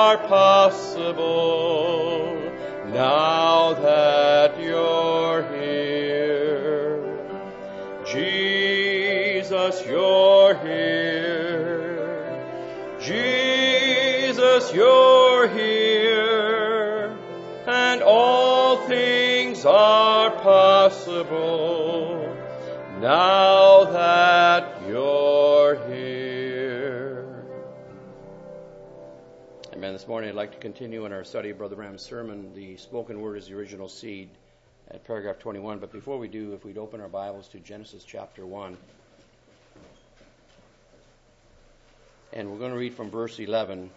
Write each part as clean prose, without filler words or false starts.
are possible now that you're here. Jesus, you're here. Jesus, you're here. And all things are possible now that you're here. Amen. This morning I'd like to continue in our study of Brother Branham's sermon, The Spoken Word is the Original Seed, at paragraph 21. But before we do, if we'd open our Bibles to Genesis chapter 1. And we're going to read from verse 11.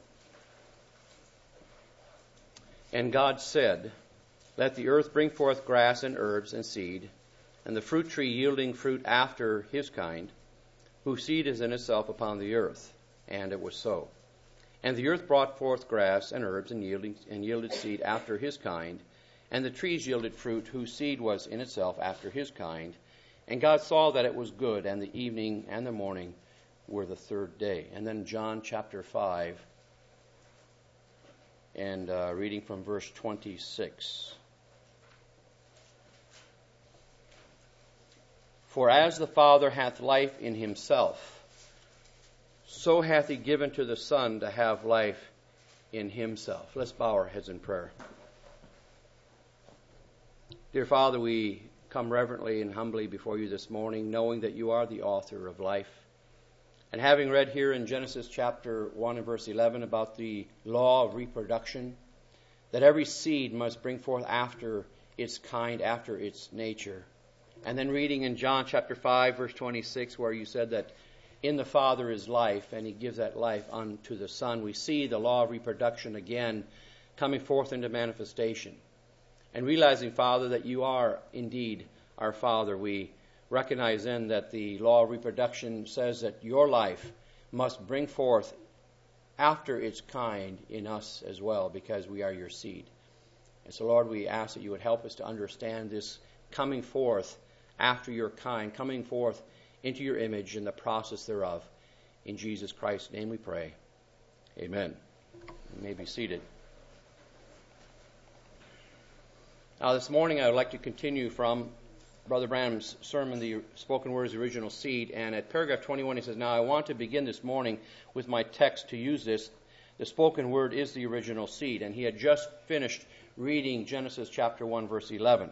And God said, Let the earth bring forth grass and herbs and seed, and the fruit tree yielding fruit after his kind, whose seed is in itself upon the earth. And it was so. And the earth brought forth grass and herbs and yielded seed after his kind, and the trees yielded fruit whose seed was in itself after his kind. And God saw that it was good, and the evening and the morning were the third day. And then John chapter 5, and reading from verse 26. For as the Father hath life in himself, so hath he given to the Son to have life in himself. Let's bow our heads in prayer. Dear Father, we come reverently and humbly before you this morning, knowing that you are the author of life. And having read here in Genesis chapter 1 and verse 11 about the law of reproduction, that every seed must bring forth after its kind, after its nature. And then reading in John chapter 5 verse 26, where you said that in the Father is life, and he gives that life unto the Son. We see the law of reproduction again coming forth into manifestation. And realizing, Father, that you are indeed our Father, we recognize then that the law of reproduction says that your life must bring forth after its kind in us as well, because we are your seed. And so, Lord, we ask that you would help us to understand this coming forth after your kind, coming forth into your image and the process thereof. In Jesus Christ's name we pray. Amen. You may be seated. Now this morning I would like to continue from Brother Branham's sermon, The Spoken Word is the Original Seed. And at paragraph 21 he says, Now I want to begin this morning with my text to use this. The spoken word is the original seed. And he had just finished reading Genesis chapter 1 verse 11.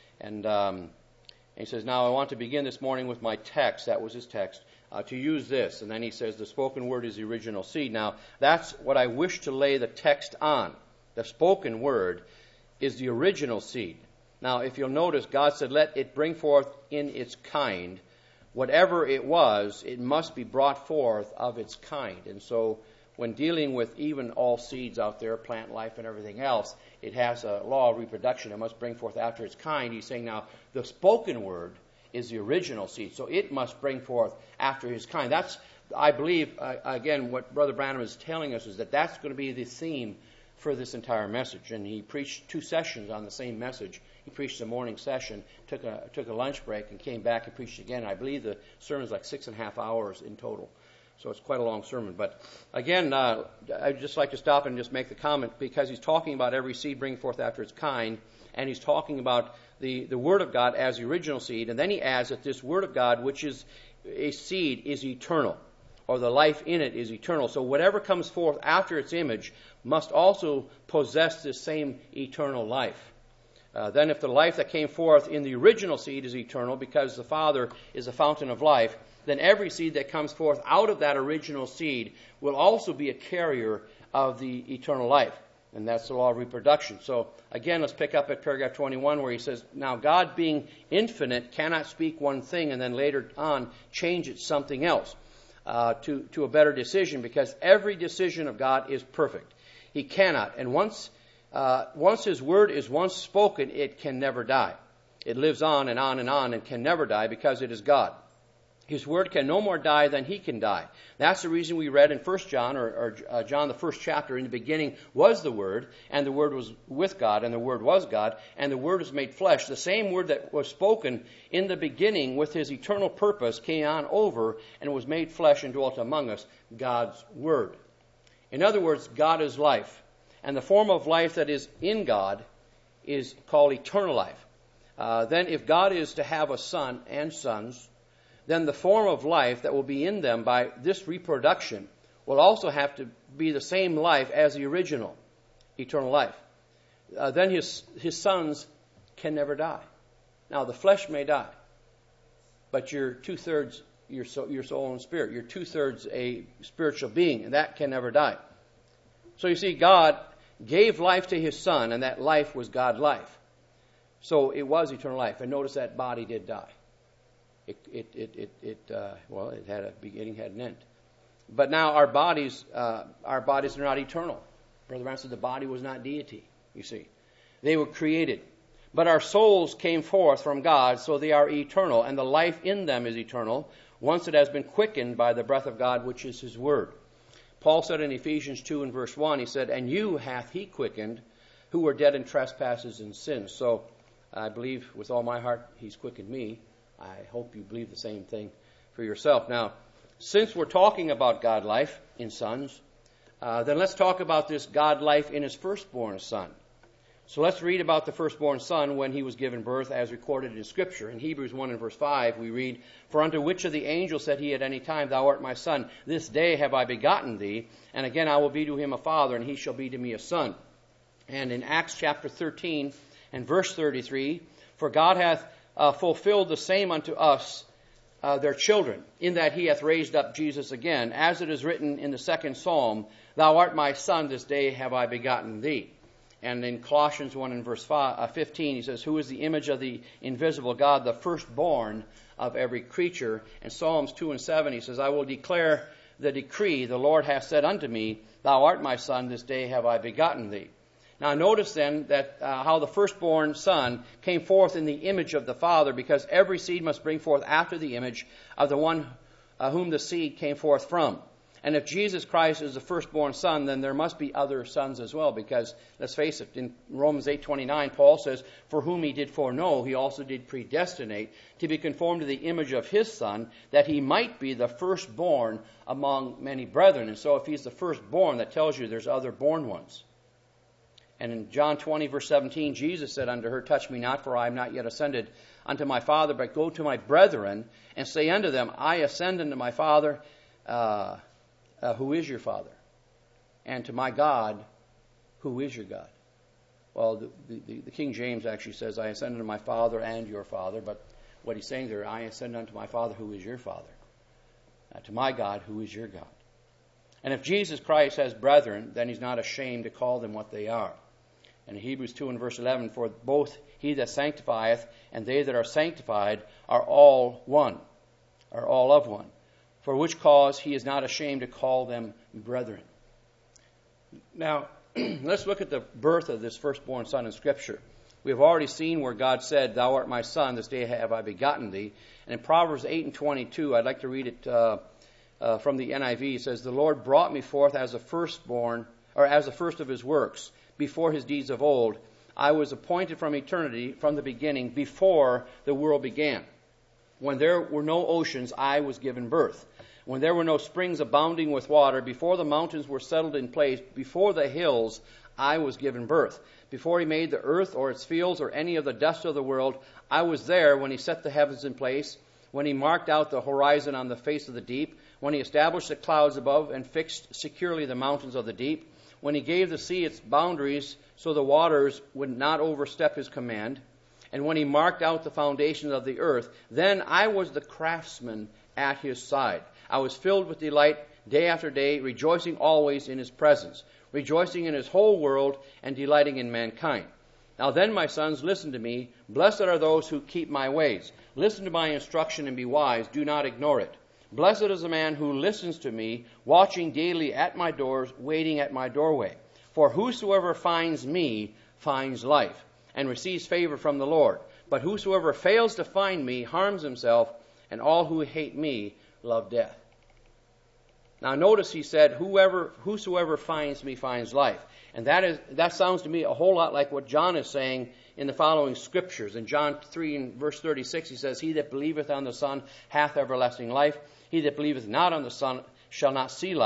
And he says, Now I want to begin this morning with my text. That was his text. To use this. And then he says, the spoken word is the original seed. Now, that's what I wish to lay the text on. The spoken word is the original seed. Now, if you'll notice, God said, let it bring forth in its kind. Whatever it was, it must be brought forth of its kind. And so, when dealing with even all seeds out there, plant life and everything else, it has a law of reproduction. It must bring forth after its kind. He's saying now, the spoken word is the original seed. So it must bring forth after his kind. That's, I believe, again, what Brother Branham is telling us is that that's going to be the theme for this entire message. And he preached 2 sessions on the same message. He preached a morning session, took a lunch break, and came back and preached again. I believe the sermon is like 6.5 hours in total. So it's quite a long sermon. But again, I'd just like to stop and just make the comment, because he's talking about every seed bringing forth after its kind, and he's talking about the Word of God as the original seed. And then he adds that this Word of God, which is a seed, is eternal, or the life in it is eternal. So whatever comes forth after its image must also possess this same eternal life. Then if the life that came forth in the original seed is eternal, because the Father is the fountain of life, then every seed that comes forth out of that original seed will also be a carrier of the eternal life. And that's the law of reproduction. So again, let's pick up at paragraph 21 where he says, Now God being infinite cannot speak one thing and then later on change it something else to a better decision, because every decision of God is perfect. He cannot. And once his word is once spoken, it can never die. It lives on and on and on and can never die, because it is God. His word can no more die than he can die. That's the reason we read in 1 John, or John, the first chapter, in the beginning was the Word, and the Word was with God, and the Word was God, and the Word was made flesh. The same Word that was spoken in the beginning with his eternal purpose came on over and was made flesh and dwelt among us, God's Word. In other words, God is life. And the form of life that is in God is called eternal life. Then if God is to have a son and sons, then the form of life that will be in them by this reproduction will also have to be the same life as the original, eternal life. Then his sons can never die. Now, the flesh may die, but you're two-thirds your soul and spirit. You're two-thirds a spiritual being, and that can never die. So you see, God gave life to his son, and that life was God's life. So it was eternal life. And notice that body did die. It had a beginning, had an end. But now our bodies are not eternal. Brother Branham said the body was not deity, you see. They were created. But our souls came forth from God, so they are eternal, and the life in them is eternal, once it has been quickened by the breath of God, which is his word. Paul said in Ephesians 2 and verse 1, he said, "And you hath he quickened, who were dead in trespasses and sins." So I believe with all my heart he's quickened me. I hope you believe the same thing for yourself. Now, since we're talking about God life in sons, then let's talk about this God life in his firstborn son. So let's read about the firstborn son when he was given birth as recorded in Scripture. In Hebrews 1 and verse 5 we read, "For unto which of the angels said he at any time, Thou art my son, this day have I begotten thee, and again I will be to him a father, and he shall be to me a son." And in Acts chapter 13 and verse 33, "For God hath fulfilled the same unto us, their children, in that he hath raised up Jesus again, as it is written in the second psalm, Thou art my son, this day have I begotten thee." And in Colossians 1 and verse 15, he says, "Who is the image of the invisible God, the firstborn of every creature." And Psalms 2 and 7, he says, "I will declare the decree, the Lord hath said unto me, Thou art my son, this day have I begotten thee." Now notice then that how the firstborn son came forth in the image of the Father, because every seed must bring forth after the image of the one whom the seed came forth from. And if Jesus Christ is the firstborn son, then there must be other sons as well, because, let's face it, in Romans 8:29, Paul says, "For whom he did foreknow, he also did predestinate to be conformed to the image of his Son, that he might be the firstborn among many brethren." And so if he's the firstborn, that tells you there's other born ones. And in John 20, verse 17, Jesus said unto her, "Touch me not, for I am not yet ascended unto my Father, but go to my brethren, and say unto them, I ascend unto my Father, who is your Father, and to my God, who is your God." Well, the King James actually says, "I ascend unto my Father and your Father," but what he's saying there, "I ascend unto my Father, who is your Father, to my God, who is your God." And if Jesus Christ has brethren, then he's not ashamed to call them what they are. And in Hebrews 2 and verse 11, "For both he that sanctifieth and they that are sanctified are all one, are all of one. For which cause he is not ashamed to call them brethren." Now, let's look at the birth of this firstborn son in Scripture. We have already seen where God said, "Thou art my son, this day have I begotten thee." And in Proverbs 8 and 22, I'd like to read it from the NIV. It says, "The Lord brought me forth as the firstborn, or as the first of his works, before his deeds of old. I was appointed from eternity, from the beginning, before the world began. When there were no oceans, I was given birth. When there were no springs abounding with water, before the mountains were settled in place, before the hills, I was given birth. Before he made the earth or its fields or any of the dust of the world, I was there when he set the heavens in place, when he marked out the horizon on the face of the deep, when he established the clouds above and fixed securely the mountains of the deep, when he gave the sea its boundaries so the waters would not overstep his command, and when he marked out the foundations of the earth, then I was the craftsman at his side. I was filled with delight day after day, rejoicing always in his presence, rejoicing in his whole world, and delighting in mankind. Now then, my sons, listen to me. Blessed are those who keep my ways. Listen to my instruction and be wise. Do not ignore it. Blessed is the man who listens to me, watching daily at my doors, waiting at my doorway. For whosoever finds me finds life, and receives favor from the Lord. But whosoever fails to find me harms himself, and all who hate me love death." Now notice he said, whosoever finds me finds life. And that sounds to me a whole lot like what John is saying in the following scriptures. In John 3 and verse 36, he says, "He that believeth on the Son hath everlasting life. He that believeth not on the Son shall not see life,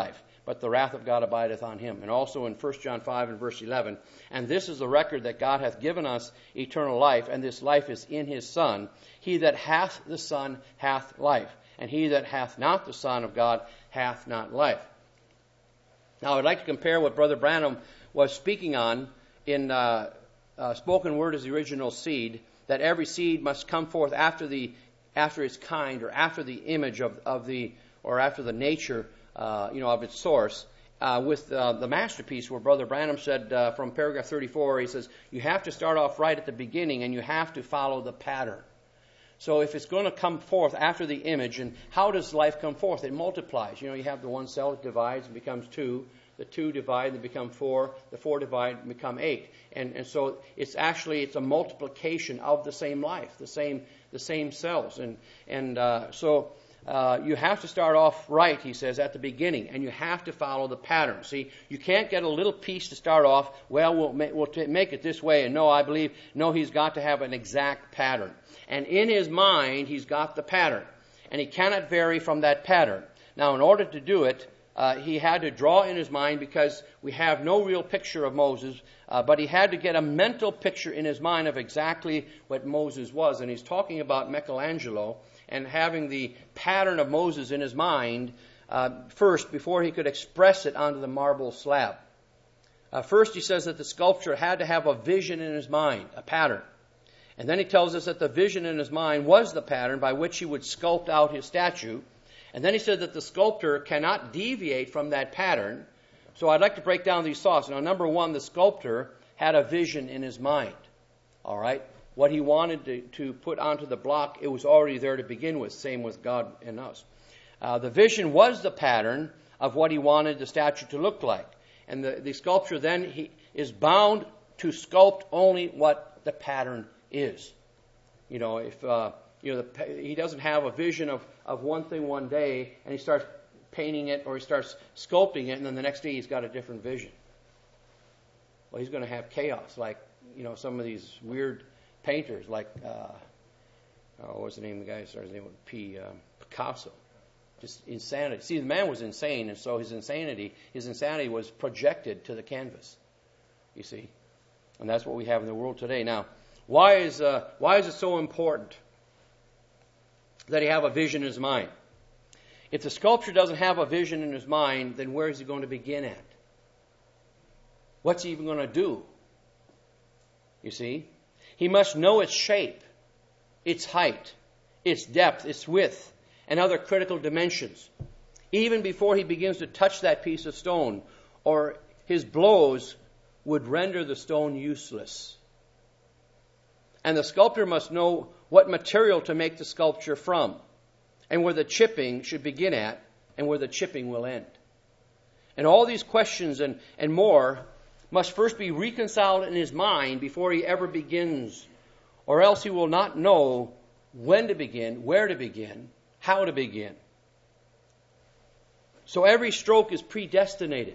but the wrath of God abideth on him. And also in 1 John 5 and verse 11, and this is the record that God hath given us eternal life, and this life is in his Son. He that hath the Son hath life, and he that hath not the Son of God hath not life. Now I'd like to compare what Brother Branham was speaking on in Spoken Word as the Original Seed, that every seed must come forth after its kind, or after the image of the, or after the nature, of its source. With the masterpiece, where Brother Branham said from paragraph 34, he says, you have to start off right at the beginning, and you have to follow the pattern. So if it's going to come forth after the image, and how does life come forth? It multiplies. You have the one cell, it divides and becomes 2. The 2 divide and become 4. The 4 divide and become 8. And so it's a multiplication of the same life, the same cells. So you have to start off right, he says, at the beginning, and you have to follow the pattern. See, you can't get a little piece to start off, we'll make it this way, and he's got to have an exact pattern. And in his mind, he's got the pattern, and he cannot vary from that pattern. Now, in order to do it, he had to draw in his mind, because we have no real picture of Moses, but he had to get a mental picture in his mind of exactly what Moses was. And he's talking about Michelangelo and having the pattern of Moses in his mind first, before he could express it onto the marble slab. First, he says that the sculptor had to have a vision in his mind, a pattern. And then he tells us that the vision in his mind was the pattern by which he would sculpt out his statue. And then he said that the sculptor cannot deviate from that pattern. So I'd like to break down these thoughts. Now, number one, the sculptor had a vision in his mind. All right? What he wanted to put onto the block, it was already there to begin with. Same with God and us. The vision was the pattern of what he wanted the statue to look like. And the sculptor then is bound to sculpt only what the pattern is. He doesn't have a vision of one thing one day, and he starts painting it, or he starts sculpting it, and then the next day he's got a different vision. Well, he's going to have chaos, like some of these weird painters, like what was the name of the guy? Started his name with P. Picasso. Just insanity. See, the man was insane, and so his insanity was projected to the canvas. You see, and that's what we have in the world today. Now, why is it so important that he have a vision in his mind? If the sculptor doesn't have a vision in his mind, then where is he going to begin at? What's he even going to do? You see? He must know its shape, its height, its depth, its width, and other critical dimensions, even before he begins to touch that piece of stone, or his blows would render the stone useless. And the sculptor must know what material to make the sculpture from, and where the chipping should begin at, and where the chipping will end. And all these questions and more must first be reconciled in his mind before he ever begins, or else he will not know when to begin, where to begin, how to begin. So every stroke is predestinated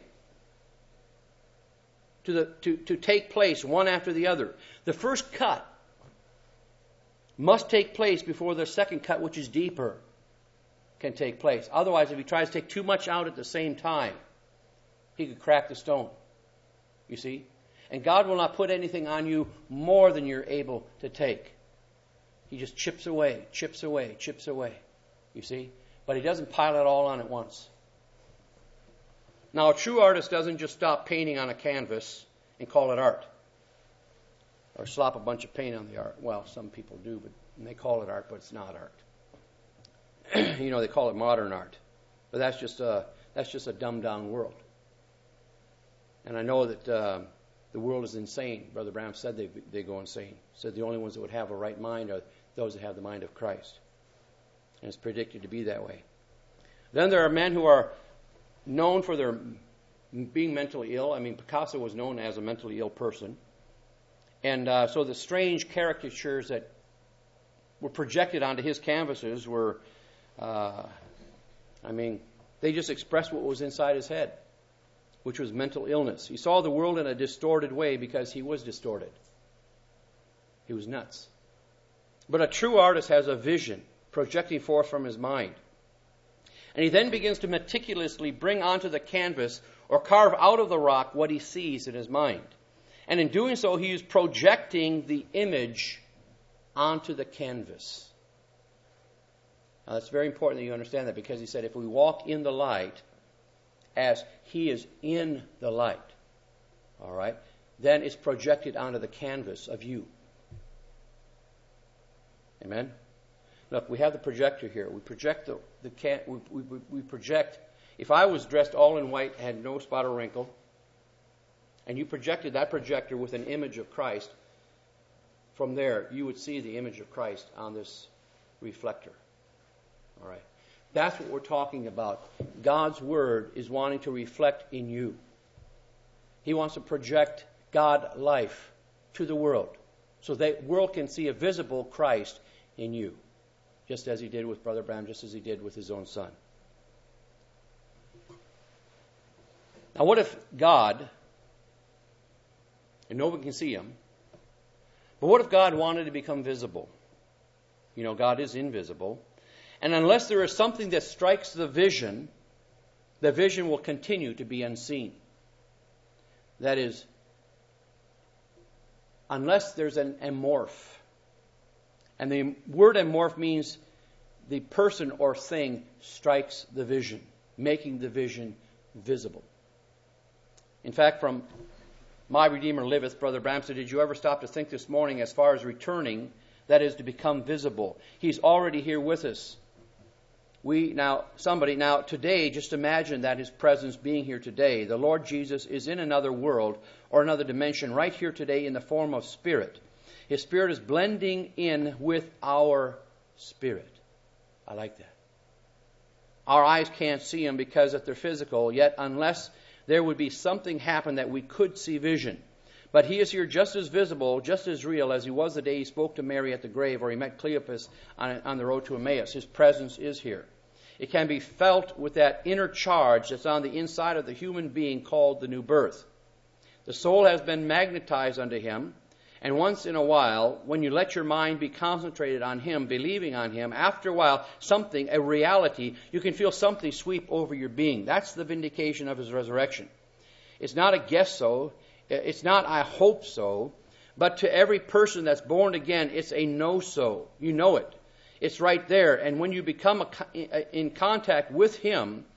to take place one after the other. The first cut must take place before the second cut, which is deeper, can take place. Otherwise, if he tries to take too much out at the same time, he could crack the stone. You see? And God will not put anything on you more than you're able to take. He just chips away, chips away, chips away. You see? But he doesn't pile it all on at once. Now, a true artist doesn't just stop painting on a canvas and call it art, or slap a bunch of paint on the art. Well, some people do, but they call it art, but it's not art. They call it modern art, but that's just a dumbed down world. And I know that the world is insane. Brother Branham said they go insane. Said the only ones that would have a right mind are those that have the mind of Christ, and it's predicted to be that way. Then there are men who are known for their being mentally ill. I mean, Picasso was known as a mentally ill person. And so the strange caricatures that were projected onto his canvases were, they just expressed what was inside his head, which was mental illness. He saw the world in a distorted way because he was distorted. He was nuts. But a true artist has a vision projecting forth from his mind. And he then begins to meticulously bring onto the canvas or carve out of the rock what he sees in his mind. And in doing so, he is projecting the image onto the canvas. Now, it's very important that you understand that, because he said, if we walk in the light as he is in the light, all right, then it's projected onto the canvas of you. Amen? Look, we have the projector here. We project we project. If I was dressed all in white, had no spot or wrinkle, and you projected that projector with an image of Christ, from there you would see the image of Christ on this reflector. All right. That's what we're talking about. God's Word is wanting to reflect in you. He wants to project God life to the world, so the world can see a visible Christ in you, just as he did with Brother Branham, just as he did with his own son. Now, what if God, and no one can see him, but what if God wanted to become visible? You know, God is invisible. And unless there is something that strikes the vision will continue to be unseen. That is, unless there's an amorph. And the word amorph means the person or thing strikes the vision, making the vision visible. In fact, from My Redeemer Liveth, Brother Branham said, did you ever stop to think this morning as far as returning, that is to become visible? He's already here with us. Today, just imagine that his presence being here today. The Lord Jesus is in another world or another dimension right here today in the form of spirit. His spirit is blending in with our spirit. I like that. Our eyes can't see him because they're physical, yet unless there would be something happen that we could see vision. But he is here just as visible, just as real as he was the day he spoke to Mary at the grave or he met Cleopas on the road to Emmaus. His presence is here. It can be felt with that inner charge that's on the inside of the human being called the new birth. The soul has been magnetized unto him, and once in a while, when you let your mind be concentrated on him, believing on him, after a while, a reality, you can feel something sweep over your being. That's the vindication of his resurrection. It's not a guess so, it's not I hope so, but to every person that's born again, it's a know so. You know it. It's right there. And when you become in contact with him,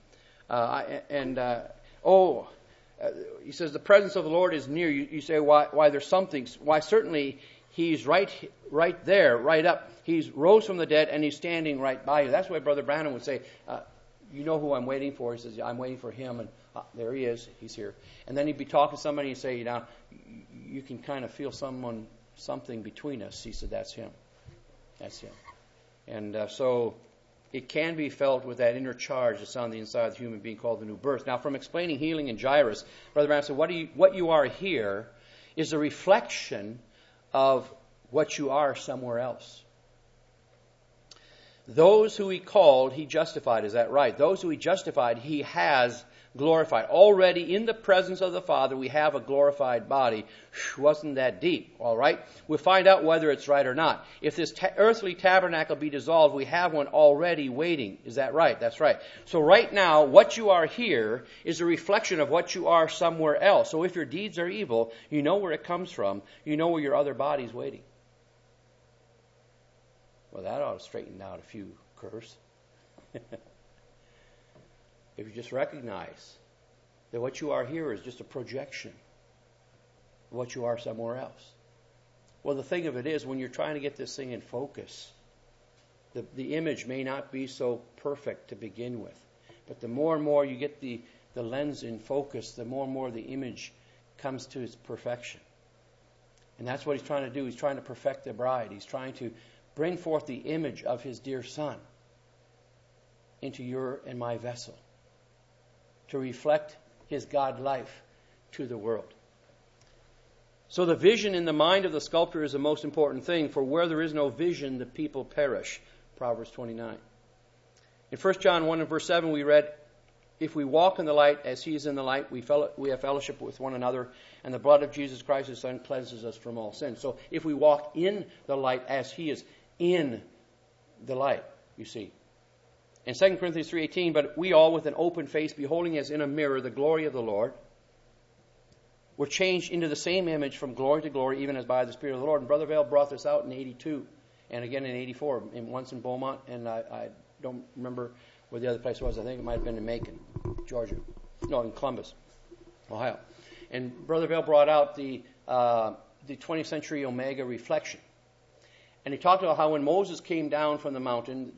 he says the presence of the Lord is near. You say, why there's something? Why certainly he's right there, right up. He's rose from the dead and he's standing right by you. That's why Brother Branham would say, you know who I'm waiting for? He says, I'm waiting for him. And there he is. He's here. And then he'd be talking to somebody and say, you can kind of feel something between us. He said, that's him. That's him. And so it can be felt with that inner charge that's on the inside of the human being called the new birth. Now, from explaining healing in Jairus, Brother Branham said, what you are here is a reflection of what you are somewhere else. Those who he called, he justified. Is that right? Those who he justified, he has glorified. Already in the presence of the Father, we have a glorified body. Wasn't that deep? All right? We'll find out whether it's right or not. If this earthly tabernacle be dissolved, we have one already waiting. Is that right? That's right. So right now, what you are here is a reflection of what you are somewhere else. So if your deeds are evil, you know where it comes from. You know where your other body's waiting. Well, that ought to straighten out a few curves. If you just recognize that what you are here is just a projection of what you are somewhere else. Well, the thing of it is, when you're trying to get this thing in focus, the image may not be so perfect to begin with. But the more and more you get the lens in focus, the more and more the image comes to its perfection. And that's what he's trying to do. He's trying to perfect the bride. He's trying to bring forth the image of his dear Son into your and my vessel, to reflect his God life to the world. So the vision in the mind of the sculptor is the most important thing, for where there is no vision, the people perish. Proverbs 29. In 1 John 1 and verse 7 we read, if we walk in the light as he is in the light, we have fellowship with one another, and the blood of Jesus Christ his Son cleanses us from all sin. So if we walk in the light as he is in the light, you see. In 2 Corinthians 3:18, but we all with an open face, beholding as in a mirror the glory of the Lord, were changed into the same image from glory to glory, even as by the Spirit of the Lord. And Brother Vail brought this out in 82, and again in 84, once in Beaumont, and I don't remember where the other place was. I think it might have been in Macon, Georgia. No, in Columbus, Ohio. And Brother Vail brought out the 20th century Omega reflection. And he talked about how when Moses came down from the mountain,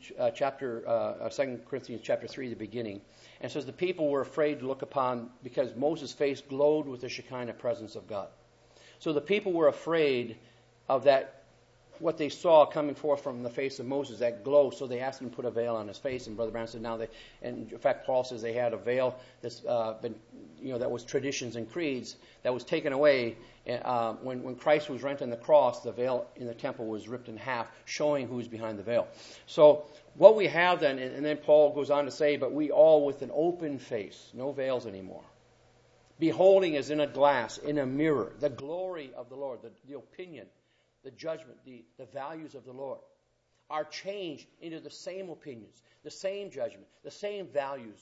2 Corinthians chapter 3, the beginning, and says the people were afraid to look upon, because Moses' face glowed with the Shekinah presence of God. So the people were afraid of that, what they saw coming forth from the face of Moses, that glow, so they asked him to put a veil on his face. And Brother Branham said and in fact Paul says they had a veil that's been, that was traditions and creeds, that was taken away when Christ was rent on the cross. The veil in the temple was ripped in half, showing who's behind the veil. So what we have then, and then Paul goes on to say, but we all with an open face, no veils anymore, beholding as in a glass, in a mirror, the glory of the Lord, the opinion, the judgment, the values of the Lord, are changed into the same opinions, the same judgment, the same values,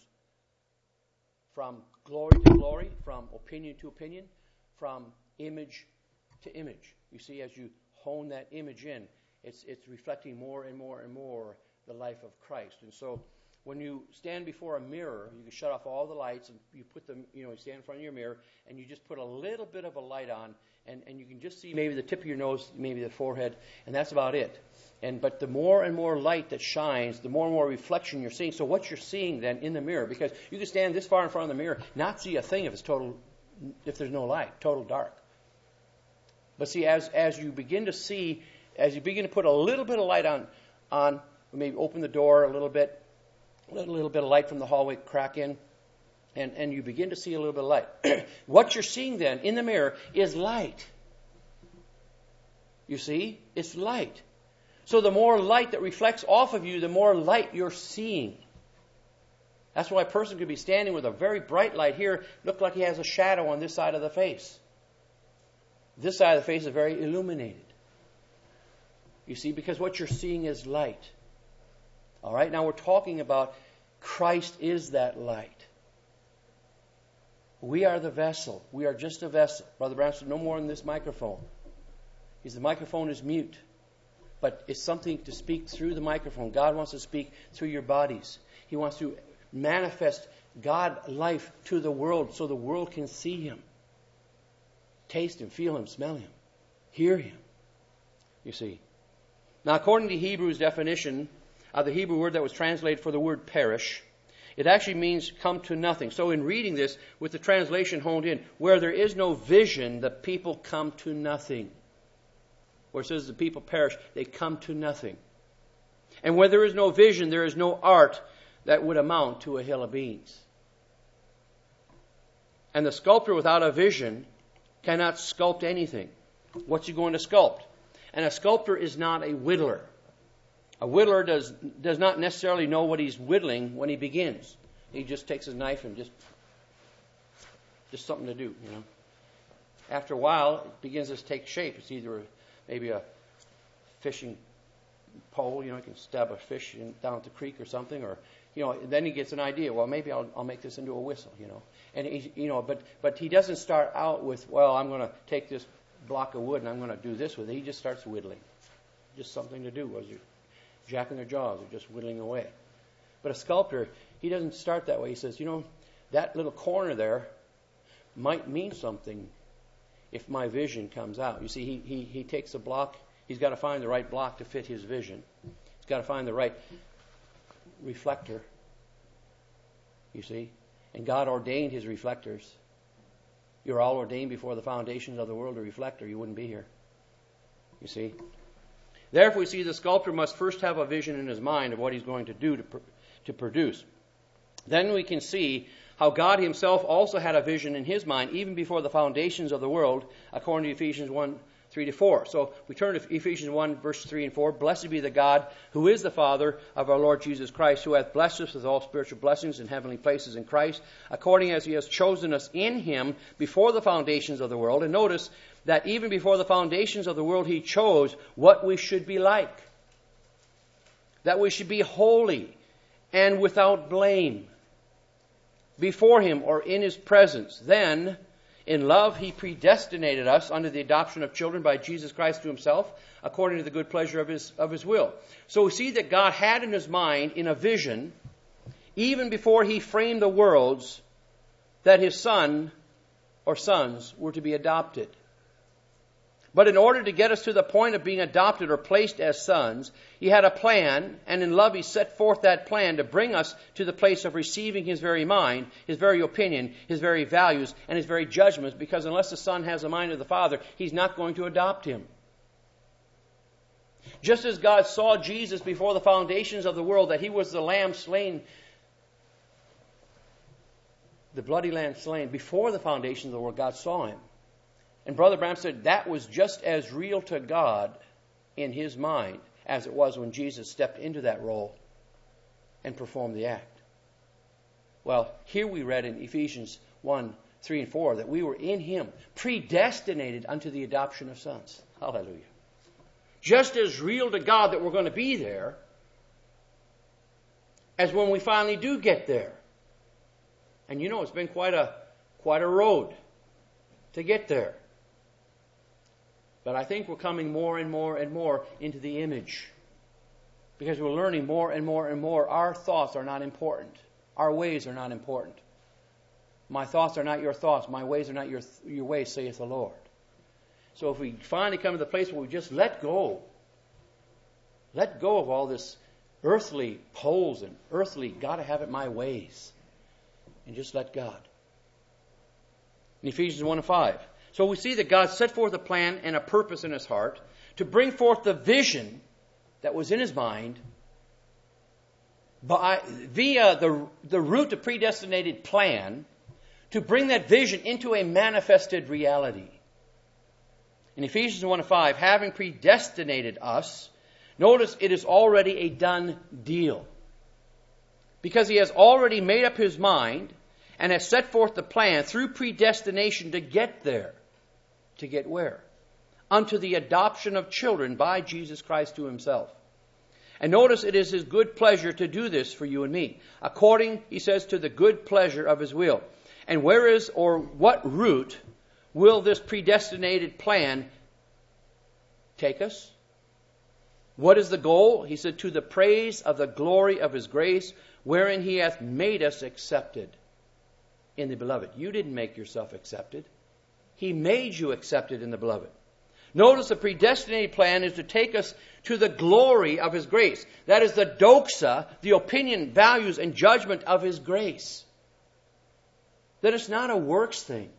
from glory to glory, from opinion to opinion, from image to image. You see, as you hone that image in, it's reflecting more and more and more the life of Christ. And so when you stand before a mirror, you can shut off all the lights, and you put them, you stand in front of your mirror, and you just put a little bit of a light on, and you can just see maybe the tip of your nose, maybe the forehead, and that's about it. But the more and more light that shines, the more and more reflection you're seeing. So what you're seeing then in the mirror, because you can stand this far in front of the mirror, not see a thing if there's no light, total dark. But see, as you begin to see, as you begin to put a little bit of light on, maybe open the door a little bit, let a little bit of light from the hallway crack in, and you begin to see a little bit of light. What you're seeing then in the mirror is light. You see? It's light. So the more light that reflects off of you, the more light you're seeing. That's why a person could be standing with a very bright light here, look like he has a shadow on this side of the face. This side of the face is very illuminated. You see, because what you're seeing is light. All right, now we're talking about Christ is that light. We are the vessel. We are just a vessel. Brother Branham said, no more than this microphone. The microphone is mute, but it's something to speak through the microphone. God wants to speak through your bodies. He wants to manifest God life to the world so the world can see Him, taste Him, feel Him, smell Him, hear Him. You see. Now, according to Hebrew's definition of the Hebrew word that was translated for the word perish, it actually means come to nothing. So in reading this, with the translation honed in, where there is no vision, the people come to nothing. Where it says the people perish, they come to nothing. And where there is no vision, there is no art that would amount to a hill of beans. And the sculptor without a vision cannot sculpt anything. What's he going to sculpt? And a sculptor is not a whittler. A whittler does not necessarily know what he's whittling when he begins. He just takes his knife and just something to do, After a while, it begins to take shape. It's either maybe a fishing pole, you can stab a fish down at the creek or something, or then he gets an idea. Well, maybe I'll make this into a whistle, And but he doesn't start out with, well, I'm going to take this block of wood and I'm going to do this with it. He just starts whittling, just something to do as you're jacking their jaws or just whittling away. But a sculptor, he doesn't start that way. He says, that little corner there might mean something if my vision comes out. You see, he takes a block. He's got to find the right block to fit his vision. He's got to find the right reflector. You see? And God ordained his reflectors. You're all ordained before the foundations of the world to reflect, or you wouldn't be here. You see? Therefore, we see the sculptor must first have a vision in his mind of what he's going to do to produce. Then we can see how God himself also had a vision in his mind even before the foundations of the world, according to Ephesians 1:3-4. So we turn to Ephesians 1, verse 3 and 4. Blessed be the God who is the Father of our Lord Jesus Christ, who hath blessed us with all spiritual blessings in heavenly places in Christ, according as he has chosen us in him before the foundations of the world. And notice that even before the foundations of the world, he chose what we should be like. That we should be holy and without blame before Him or in His presence. Then, in love, He predestinated us unto the adoption of children by Jesus Christ to Himself, according to the good pleasure of His will. So we see that God had in His mind, in a vision, even before He framed the worlds, that His Son or sons were to be adopted. But in order to get us to the point of being adopted or placed as sons, He had a plan, and in love He set forth that plan to bring us to the place of receiving His very mind, His very opinion, His very values, and His very judgments, because unless the Son has the mind of the Father, He's not going to adopt him. Just as God saw Jesus before the foundations of the world, that He was the Lamb slain, the bloody Lamb slain, before the foundations of the world, God saw Him. And Brother Branham said that was just as real to God in His mind as it was when Jesus stepped into that role and performed the act. Well, here we read in Ephesians 1, 3 and 4 that we were in Him, predestinated unto the adoption of sons. Hallelujah. Just as real to God that we're going to be there as when we finally do get there. And you know, it's been quite a road to get there. But I think we're coming more and more and more into the image. Because we're learning more and more and more. Our thoughts are not important. Our ways are not important. My thoughts are not your thoughts. My ways are not your ways, saith the Lord. So if we finally come to the place where we just let go of all this earthly poles and earthly, gotta have it my ways, and just let God. In Ephesians 1 and 5. So we see that God set forth a plan and a purpose in His heart to bring forth the vision that was in His mind via the route of predestinated plan to bring that vision into a manifested reality. In Ephesians 1 and 5, having predestinated us, notice it is already a done deal. Because He has already made up His mind and has set forth the plan through predestination to get there. To get where? Unto the adoption of children by Jesus Christ to Himself. And notice it is His good pleasure to do this for you and me. According, He says, to the good pleasure of His will. And where is or what route will this predestinated plan take us? What is the goal? He said, to the praise of the glory of His grace, wherein He hath made us accepted in the Beloved. You didn't make yourself accepted. He made you accepted in the Beloved. Notice the predestinated plan is to take us to the glory of His grace. That is the doxa, the opinion, values, and judgment of His grace. That it's not a works thing.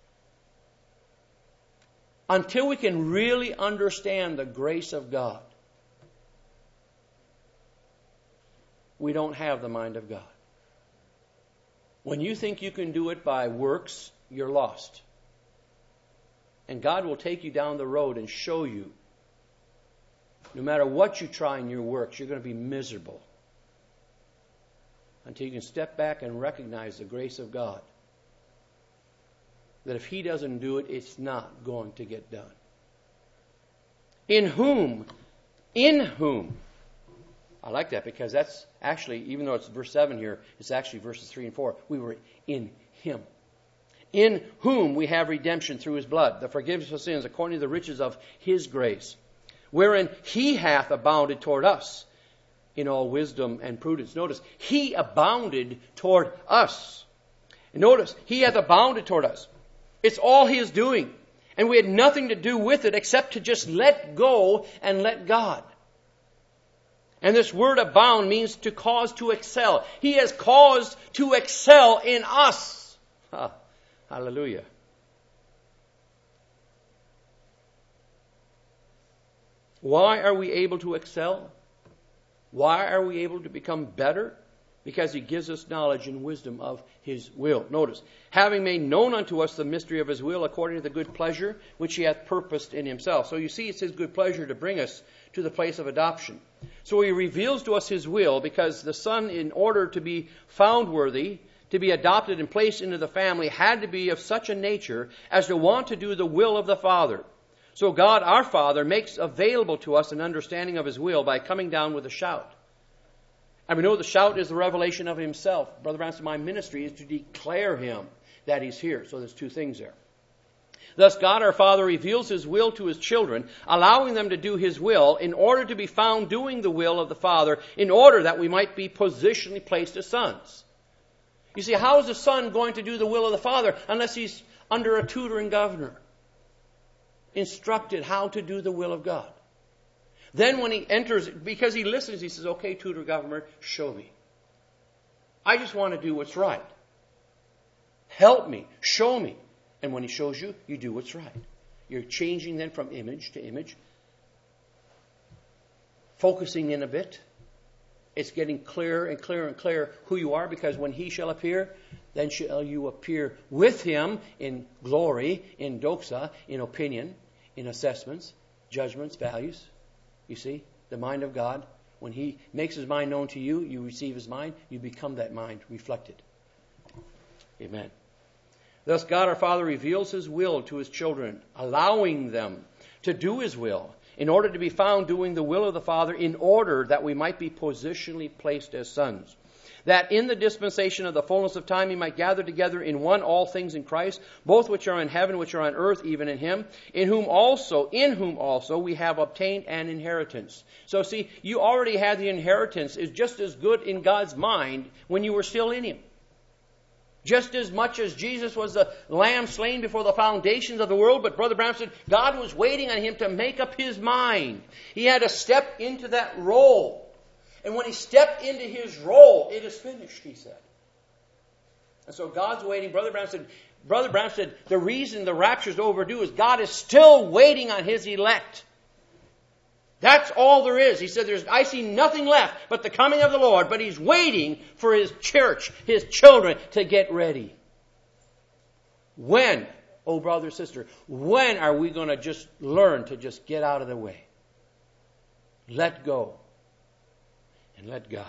Until we can really understand the grace of God, we don't have the mind of God. When you think you can do it by works, you're lost. And God will take you down the road and show you, no matter what you try in your works, you're going to be miserable. Until you can step back and recognize the grace of God. That if He doesn't do it, it's not going to get done. In whom, I like that because that's actually, even though it's verse 7 here, it's actually verses 3 and 4. We were in Him. In whom we have redemption through His blood, the forgiveness of sins according to the riches of His grace, wherein He hath abounded toward us in all wisdom and prudence. Notice, He abounded toward us. And notice, He hath abounded toward us. It's all His doing. And we had nothing to do with it except to just let go and let God. And this word abound means to cause to excel. He has caused to excel in us. Hallelujah. Why are we able to excel? Why are we able to become better? Because He gives us knowledge and wisdom of His will. Notice, having made known unto us the mystery of His will according to the good pleasure which He hath purposed in Himself. So you see, it's His good pleasure to bring us to the place of adoption. So He reveals to us His will because the Son, in order to be found worthy, to be adopted and placed into the family, had to be of such a nature as to want to do the will of the Father. So God, our Father, makes available to us an understanding of His will by coming down with a shout. And we know the shout is the revelation of himself. Brother Branham said, my ministry is to declare him that he's here. So there's two things there. Thus, God our Father reveals his will to his children, allowing them to do his will in order to be found doing the will of the Father, in order that we might be positionally placed as sons. You see, how is a son going to do the will of the Father unless he's under a tutoring governor, instructed how to do the will of God? Then when he enters, because he listens, he says, okay, tutor governor, show me. I just want to do what's right. Help me, show me. And when he shows you, you do what's right. You're changing then from image to image, focusing in a bit. It's getting clearer and clearer and clearer who you are, because when he shall appear, then shall you appear with him in glory, in doxa, in opinion, in assessments, judgments, values. You see, the mind of God, when he makes his mind known to you, you receive his mind, you become that mind reflected. Amen. Thus God our Father reveals his will to his children, allowing them to do his will, in order to be found doing the will of the Father, in order that we might be positionally placed as sons. That in the dispensation of the fullness of time he might gather together in one all things in Christ, both which are in heaven, which are on earth, even in him, in whom also we have obtained an inheritance. So see, you already had the inheritance. Is just as good in God's mind when you were still in him. Just as much as Jesus was the lamb slain before the foundations of the world, but Brother Branham said God was waiting on him to make up his mind. He had to step into that role. And when he stepped into his role, it is finished, he said. And so God's waiting. Brother Branham said, the reason the rapture is overdue is God is still waiting on his elect. That's all there is. He said, I see nothing left but the coming of the Lord, but he's waiting for his church, his children, to get ready. When, oh brother, sister, when are we going to just learn to just get out of the way? Let go. And let God.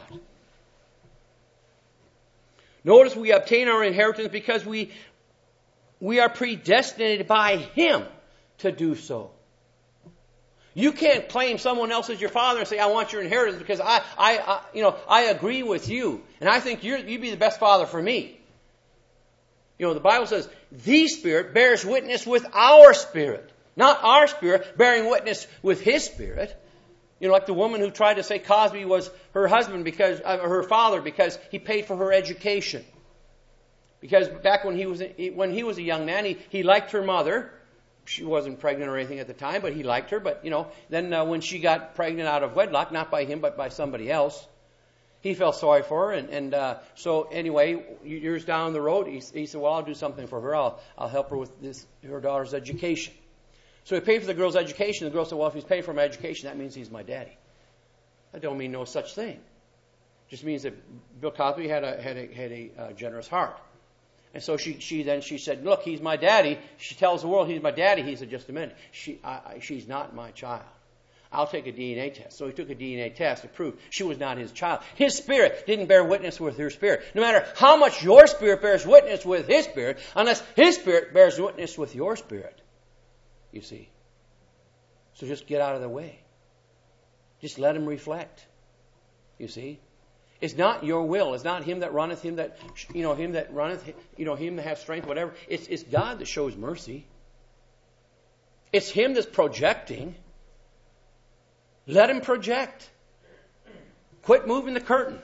Notice we obtain our inheritance because we are predestinated by him to do so. You can't claim someone else as your father and say, I want your inheritance because I agree with you. And I think you'd be the best father for me. You know, the Bible says, the Spirit bears witness with our spirit. Not our spirit bearing witness with his spirit. You know, like the woman who tried to say Cosby was her husband because her father because he paid for her education. Because back when he was a young man, he liked her mother. She wasn't pregnant or anything at the time, but he liked her. But, then when she got pregnant out of wedlock, not by him, but by somebody else, he felt sorry for her. So anyway, years down the road, he said, well, I'll do something for her. I'll help her with her daughter's education. So he paid for the girl's education. The girl said, well, if he's paying for my education, that means he's my daddy. That don't mean no such thing. It just means that Bill Cosby had a generous heart. And so she said, look, he's my daddy. She tells the world he's my daddy. He said, just a minute. She's not my child. I'll take a DNA test. So he took a DNA test to prove she was not his child. His spirit didn't bear witness with her spirit. No matter how much your spirit bears witness with his spirit, unless his spirit bears witness with your spirit. You see. So just get out of the way. Just let him reflect. You see. It's not your will. It's not him that runneth, him that runneth, him that hath strength, whatever. It's God that shows mercy. It's him that's projecting. Let him project. Quit moving the curtain.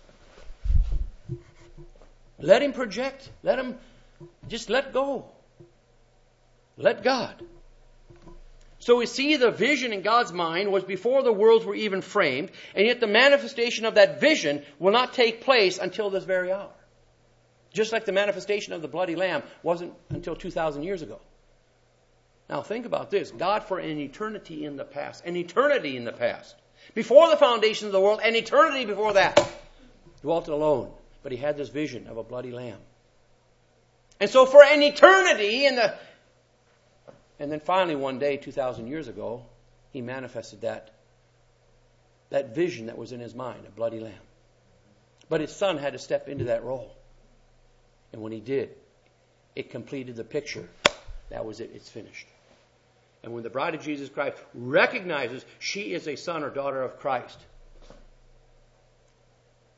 Let him project. Just let go. Let God. So we see the vision in God's mind was before the worlds were even framed, and yet the manifestation of that vision will not take place until this very hour. Just like the manifestation of the bloody lamb wasn't until 2,000 years ago. Now think about this. God for an eternity in the past, before the foundation of the world, an eternity before that, dwelt alone. But he had this vision of a bloody lamb. And so for an eternity and then finally one day, 2,000 years ago, he manifested that vision that was in his mind, a bloody lamb. But his son had to step into that role. And when he did, it completed the picture. That was it. It's finished. And when the bride of Jesus Christ recognizes she is a son or daughter of Christ,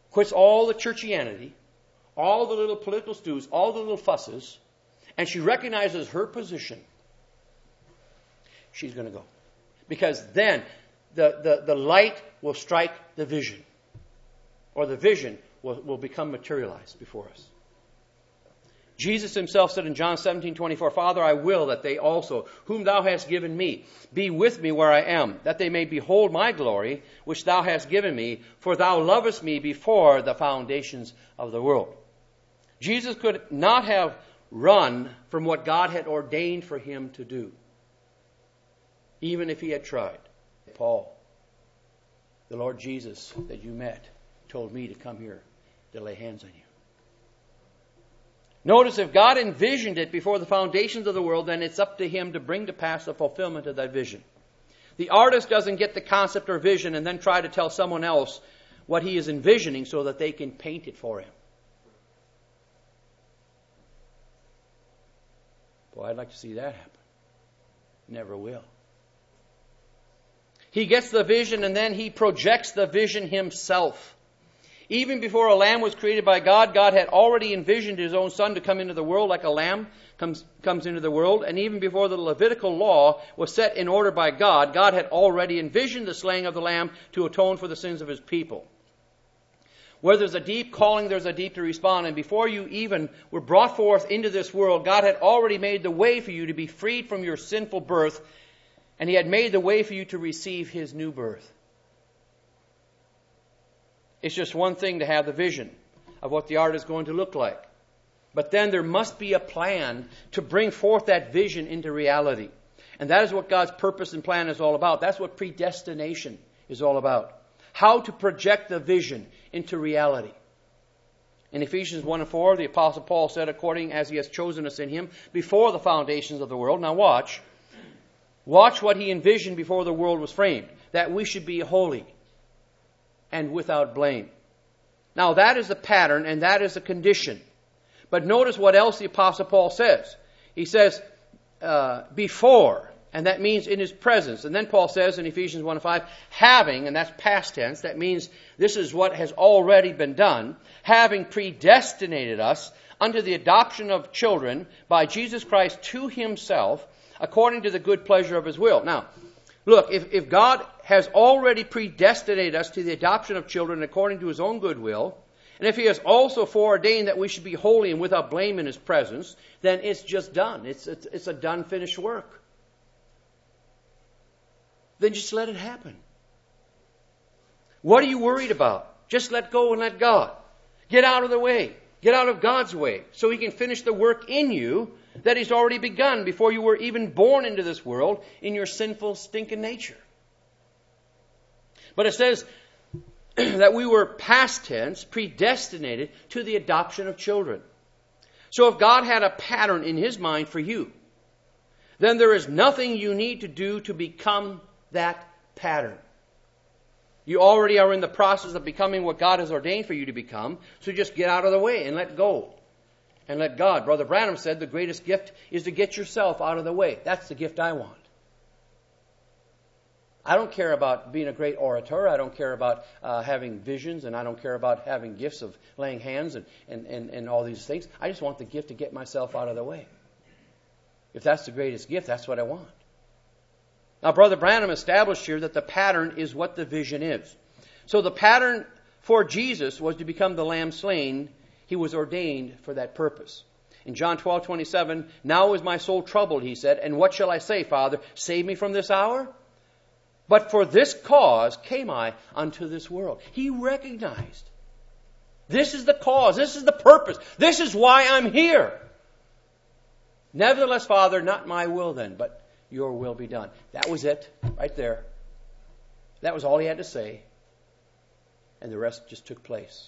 quits all the churchianity, all the little political stews, all the little fusses, and she recognizes her position, she's going to go. Because then the light will strike the vision, or the vision will become materialized before us. Jesus himself said in John 17:24, Father, I will that they also, whom thou hast given me, be with me where I am, that they may behold my glory, which thou hast given me, for thou lovest me before the foundations of the world. Jesus could not have run from what God had ordained for him to do, even if he had tried. Paul, the Lord Jesus that you met, told me to come here to lay hands on you. Notice, if God envisioned it before the foundations of the world, then it's up to him to bring to pass the fulfillment of that vision. The artist doesn't get the concept or vision and then try to tell someone else what he is envisioning so that they can paint it for him. Boy, I'd like to see that happen. Never will. He gets the vision and then he projects the vision himself. Even before a lamb was created by God, God had already envisioned his own son to come into the world like a lamb comes into the world. And even before the Levitical law was set in order by God, God had already envisioned the slaying of the lamb to atone for the sins of his people. Where there's a deep calling, there's a deep to respond. And before you even were brought forth into this world, God had already made the way for you to be freed from your sinful birth. And he had made the way for you to receive his new birth. It's just one thing to have the vision of what the art is going to look like. But then there must be a plan to bring forth that vision into reality. And that is what God's purpose and plan is all about. That's what predestination is all about. How to project the vision into reality. In Ephesians 1:4, the Apostle Paul said, according as he has chosen us in him before the foundations of the world. Now watch. Watch what he envisioned before the world was framed. That we should be holy and without blame. Now that is the pattern and that is the condition. But notice what else the Apostle Paul says. He says, before, and that means in his presence. And then Paul says in Ephesians 1:5, having, and that's past tense, that means this is what has already been done, having predestinated us unto the adoption of children by Jesus Christ to himself, according to the good pleasure of his will. Now, look, if God has already predestinated us to the adoption of children according to his own good will, and if he has also foreordained that we should be holy and without blame in his presence, then it's just done. It's a done, finished work. Then just let it happen. What are you worried about? Just let go and let God. Get out of the way. Get out of God's way so he can finish the work in you that he's already begun before you were even born into this world in your sinful, stinking nature. But it says that we were past tense, predestinated to the adoption of children. So if God had a pattern in his mind for you, then there is nothing you need to do to become that pattern. You already are in the process of becoming what God has ordained for you to become, so just get out of the way and let go. And let God. Brother Branham said the greatest gift is to get yourself out of the way. That's the gift I want. I don't care about being a great orator. I don't care about having visions, and I don't care about having gifts of laying hands and all these things. I just want the gift to get myself out of the way. If that's the greatest gift, that's what I want. Now, Brother Branham established here that the pattern is what the vision is. So the pattern for Jesus was to become the lamb slain. He was ordained for that purpose. In John 12:27, now is my soul troubled, he said, and what shall I say, Father? Save me from this hour? But for this cause came I unto this world. He recognized. This is the cause. This is the purpose. This is why I'm here. Nevertheless, Father, not my will then, but your will be done. That was it, right there. That was all he had to say. And the rest just took place.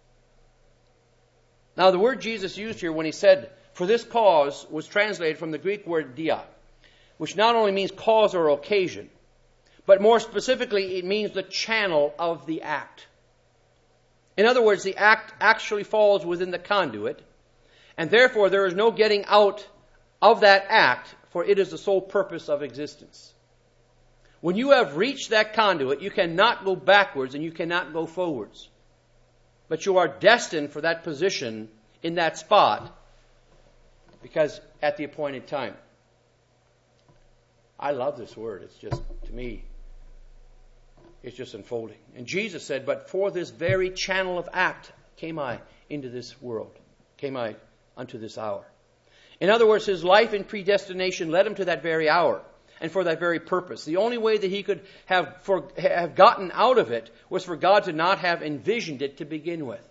Now, the word Jesus used here when he said, for this cause, was translated from the Greek word dia, which not only means cause or occasion, but more specifically, it means the channel of the act. In other words, the act actually falls within the conduit, and therefore there is no getting out of that act, for it is the sole purpose of existence. When you have reached that conduit, you cannot go backwards and you cannot go forwards. But you are destined for that position in that spot because at the appointed time. I love this word. It's just, to me, it's just unfolding. And Jesus said, but for this very channel of act came I into this world, came I unto this hour. In other words, his life in predestination led him to that very hour and for that very purpose. The only way that he could have gotten out of it was for God to not have envisioned it to begin with.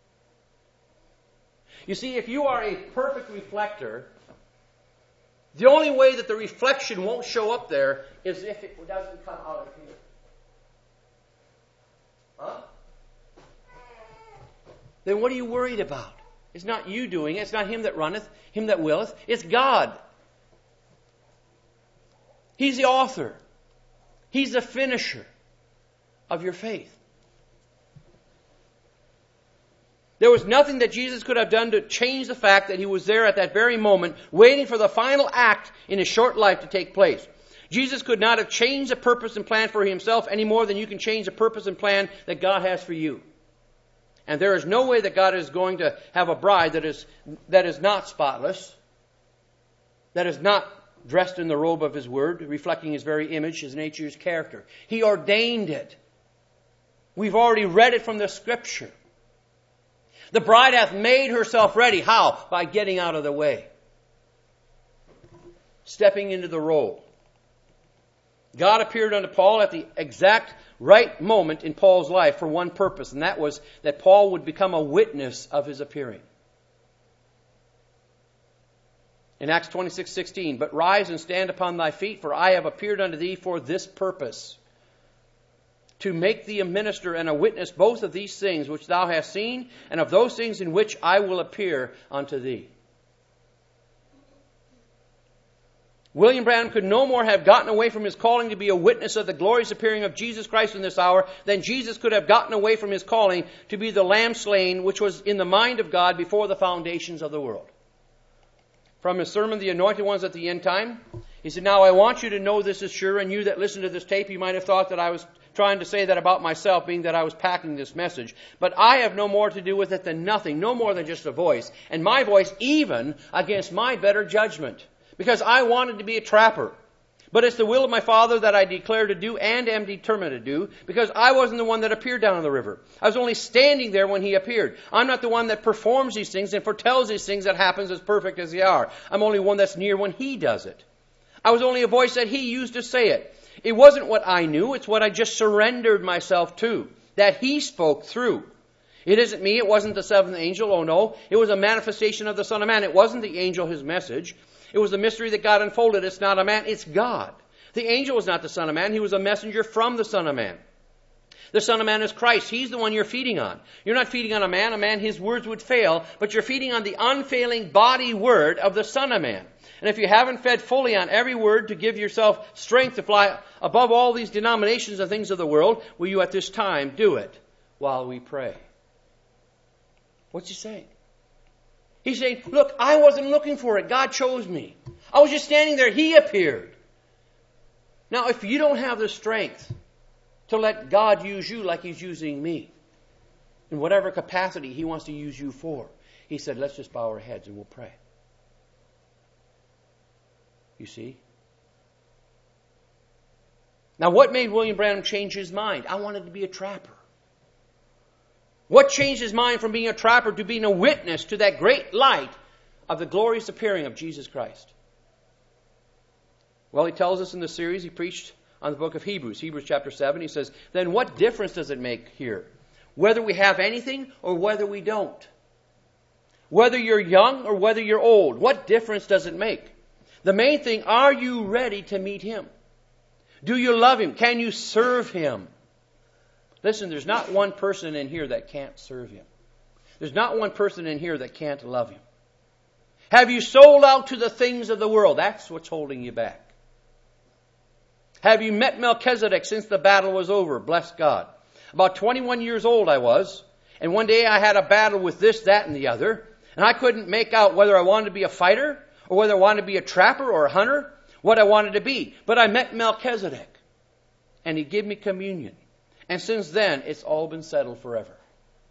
You see, if you are a perfect reflector, the only way that the reflection won't show up there is if it doesn't come out of here. Huh? Then what are you worried about? It's not you doing it. It's not him that runneth, him that willeth. It's God. He's the author. He's the finisher of your faith. There was nothing that Jesus could have done to change the fact that he was there at that very moment, waiting for the final act in his short life to take place. Jesus could not have changed the purpose and plan for himself any more than you can change the purpose and plan that God has for you. And there is no way that God is going to have a bride that is not spotless, that is not dressed in the robe of his word, reflecting his very image, his nature, his character. He ordained it. We've already read it from the Scripture. The bride hath made herself ready. How? By getting out of the way. Stepping into the role. God appeared unto Paul at the exact right moment in Paul's life for one purpose, and that was that Paul would become a witness of his appearing. In Acts 26:16, but rise and stand upon thy feet, for I have appeared unto thee for this purpose, to make thee a minister and a witness both of these things which thou hast seen, and of those things in which I will appear unto thee. William Branham could no more have gotten away from his calling to be a witness of the glorious appearing of Jesus Christ in this hour than Jesus could have gotten away from his calling to be the lamb slain, which was in the mind of God before the foundations of the world. From his sermon, The Anointed Ones at the End Time, he said, now I want you to know this is sure, and you that listen to this tape, you might have thought that I was trying to say that about myself, being that I was packing this message. But I have no more to do with it than nothing, no more than just a voice. And my voice even against my better judgment. Because I wanted to be a trapper. But it's the will of my Father that I declare to do and am determined to do, because I wasn't the one that appeared down on the river. I was only standing there when he appeared. I'm not the one that performs these things and foretells these things that happens as perfect as they are. I'm only one that's near when he does it. I was only a voice that he used to say it. It wasn't what I knew, it's what I just surrendered myself to, that he spoke through. It isn't me, it wasn't the seventh angel, oh no. It was a manifestation of the Son of Man. It wasn't the angel, his message. It was the mystery that God unfolded. It's not a man, it's God. The angel was not the Son of Man, he was a messenger from the Son of Man. The Son of Man is Christ. He's the one you're feeding on. You're not feeding on a man, his words would fail, but you're feeding on the unfailing body word of the Son of Man. And if you haven't fed fully on every word to give yourself strength to fly above all these denominations and things of the world, will you at this time do it while we pray? What's he saying? He's saying, look, I wasn't looking for it. God chose me. I was just standing there. He appeared. Now, if you don't have the strength to let God use you like he's using me, in whatever capacity he wants to use you for, he said, let's just bow our heads and we'll pray. You see? Now, what made William Branham change his mind? I wanted to be a trapper. What changed his mind from being a trapper to being a witness to that great light of the glorious appearing of Jesus Christ? Well, he tells us in the series he preached on the book of Hebrews, Hebrews chapter 7. He says, then what difference does it make here? Whether we have anything or whether we don't? Whether you're young or whether you're old, what difference does it make? The main thing, are you ready to meet him? Do you love him? Can you serve him? Listen, there's not one person in here that can't serve him. There's not one person in here that can't love him. Have you sold out to the things of the world? That's what's holding you back. Have you met Melchizedek since the battle was over? Bless God. About 21 years old I was, and one day I had a battle with this, that, and the other, and I couldn't make out whether I wanted to be a fighter or whether I wanted to be a trapper or a hunter, what I wanted to be. But I met Melchizedek, and he gave me communion. And since then, it's all been settled forever.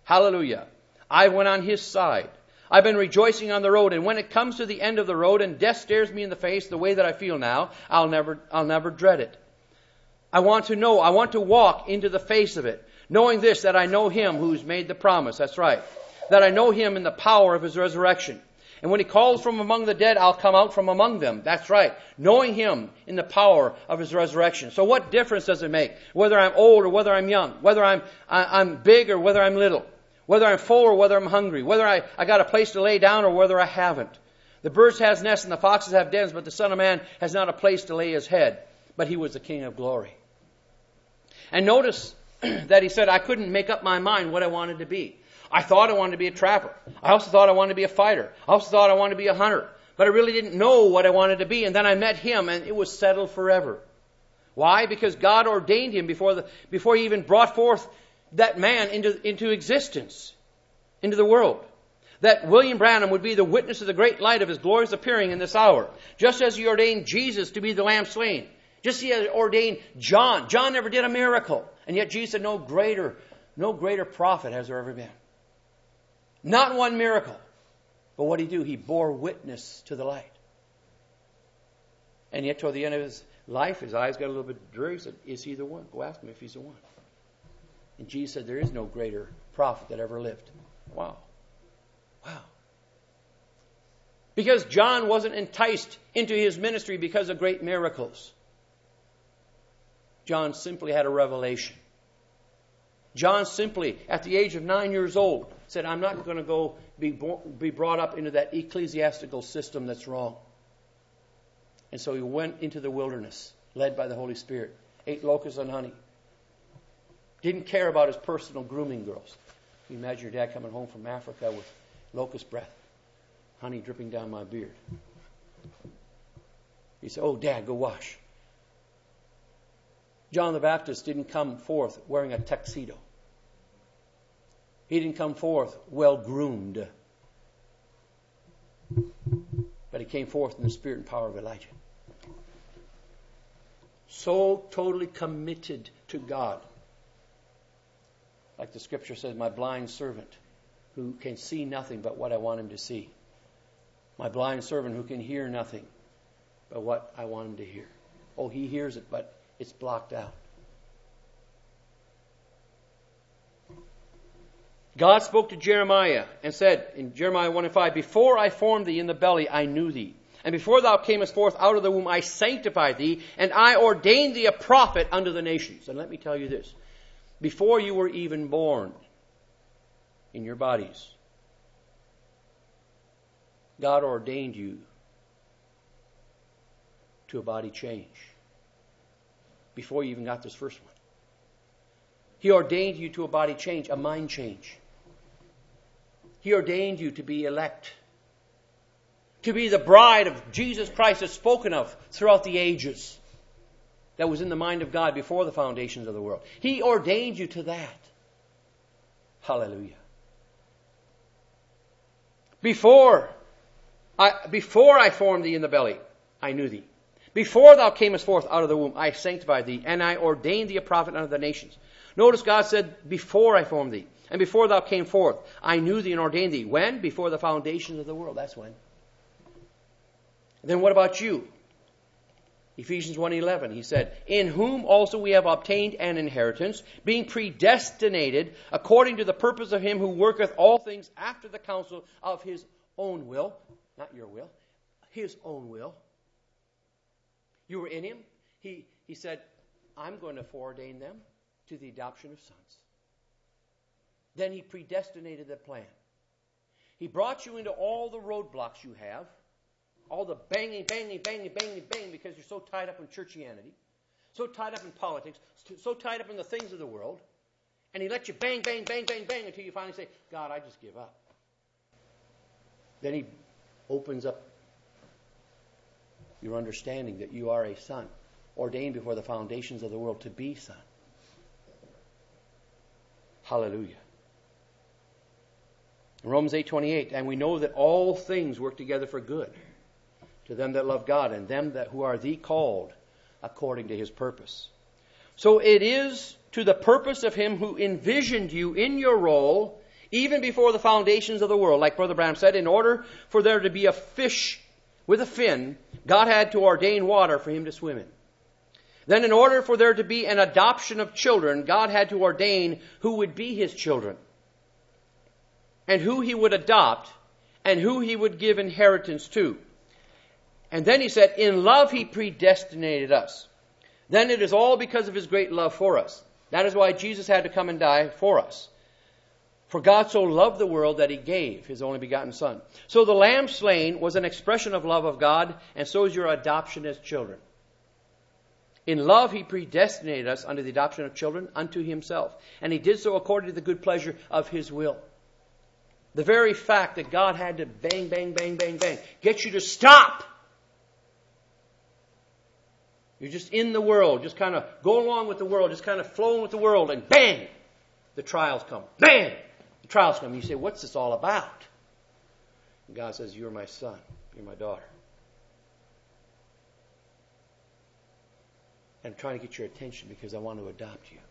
Hallelujah. I went on his side. I've been rejoicing on the road, and when it comes to the end of the road and death stares me in the face the way that I feel now, I'll never dread it. I want to walk into the face of it, knowing this, that I know him who's made the promise. That's right. That I know him in the power of his resurrection. And when he calls from among the dead, I'll come out from among them. That's right. Knowing him in the power of his resurrection. So what difference does it make? Whether I'm old or whether I'm young. Whether I'm big or whether I'm little. Whether I'm full or whether I'm hungry. Whether I got a place to lay down or whether I haven't. The birds has nests and the foxes have dens, but the Son of Man has not a place to lay his head. But he was the King of glory. And notice that he said, I couldn't make up my mind what I wanted to be. I thought I wanted to be a trapper. I also thought I wanted to be a fighter. I also thought I wanted to be a hunter. But I really didn't know what I wanted to be. And then I met him, and it was settled forever. Why? Because God ordained him before he even brought forth that man into existence, into the world. That William Branham would be the witness of the great light of his glorious appearing in this hour. Just as he ordained Jesus to be the lamb slain. Just as he ordained John. John never did a miracle. And yet Jesus said, no greater prophet has there ever been. Not one miracle. But what did he do? He bore witness to the light. And yet toward the end of his life, his eyes got a little bit dreary. He said, is he the one? Go ask him if he's the one. And Jesus said, there is no greater prophet that ever lived. Wow. Wow. Because John wasn't enticed into his ministry because of great miracles. John simply had a revelation. John simply, at the age of 9 years old, said, I'm not going to go be brought up into that ecclesiastical system that's wrong. And so he went into the wilderness, led by the Holy Spirit, ate locusts and honey. Didn't care about his personal grooming girls. You imagine your dad coming home from Africa with locust breath, honey dripping down my beard. He said, oh, Dad, go wash. John the Baptist didn't come forth wearing a tuxedo. He didn't come forth well-groomed. But he came forth in the spirit and power of Elijah. So totally committed to God. Like the scripture says, my blind servant who can see nothing but what I want him to see. My blind servant who can hear nothing but what I want him to hear. Oh, he hears it, but it's blocked out. God spoke to Jeremiah and said in Jeremiah 1:5, before I formed thee in the belly, I knew thee. And before thou camest forth out of the womb, I sanctified thee, and I ordained thee a prophet unto the nations. And let me tell you this. Before you were even born in your bodies, God ordained you to a body change. Before you even got this first one. He ordained you to a body change, a mind change. He ordained you to be elect. To be the bride of Jesus Christ that's spoken of throughout the ages. That was in the mind of God before the foundations of the world. He ordained you to that. Hallelujah. Before I formed thee in the belly, I knew thee. Before thou camest forth out of the womb, I sanctified thee, and I ordained thee a prophet unto the nations. Notice God said, before I formed thee, and before thou came forth, I knew thee and ordained thee. When? Before the foundations of the world. That's when. Then what about you? Ephesians 1:11, he said, in whom also we have obtained an inheritance, being predestinated according to the purpose of him who worketh all things after the counsel of his own will. Not your will. His own will. You were in him. He said, I'm going to foreordain them to the adoption of sons. Then he predestinated the plan. He brought you into all the roadblocks you have. All the banging, because you're so tied up in churchianity, so tied up in politics, so tied up in the things of the world. And he let you bang until you finally say, God, I just give up. Then he opens up your understanding that you are a son, ordained before the foundations of the world to be son. Hallelujah. In Romans 8:28, and we know that all things work together for good to them that love God and them that who are the called according to his purpose. So it is to the purpose of him who envisioned you in your role even before the foundations of the world. Like Brother Branham said, in order for there to be a fish with a fin, God had to ordain water for him to swim in. Then in order for there to be an adoption of children, God had to ordain who would be his children, and who he would adopt, and who he would give inheritance to. And then he said, in love he predestinated us. Then it is all because of his great love for us. That is why Jesus had to come and die for us. For God so loved the world that he gave his only begotten Son. So the lamb slain was an expression of love of God, and so is your adoption as children. In love he predestinated us unto the adoption of children unto himself. And he did so according to the good pleasure of his will. The very fact that God had to bang, bang, bang, bang, bang, get you to stop. You're just in the world, just kind of go along with the world, just kind of flowing with the world, and bang, the trials come. Bang, the trials come. You say, what's this all about? And God says, you're my son, you're my daughter. And I'm trying to get your attention because I want to adopt you.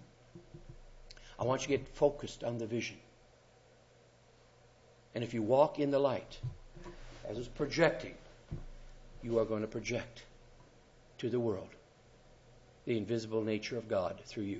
I want you to get focused on the vision. And if you walk in the light, as it's projecting, you are going to project to the world the invisible nature of God through you.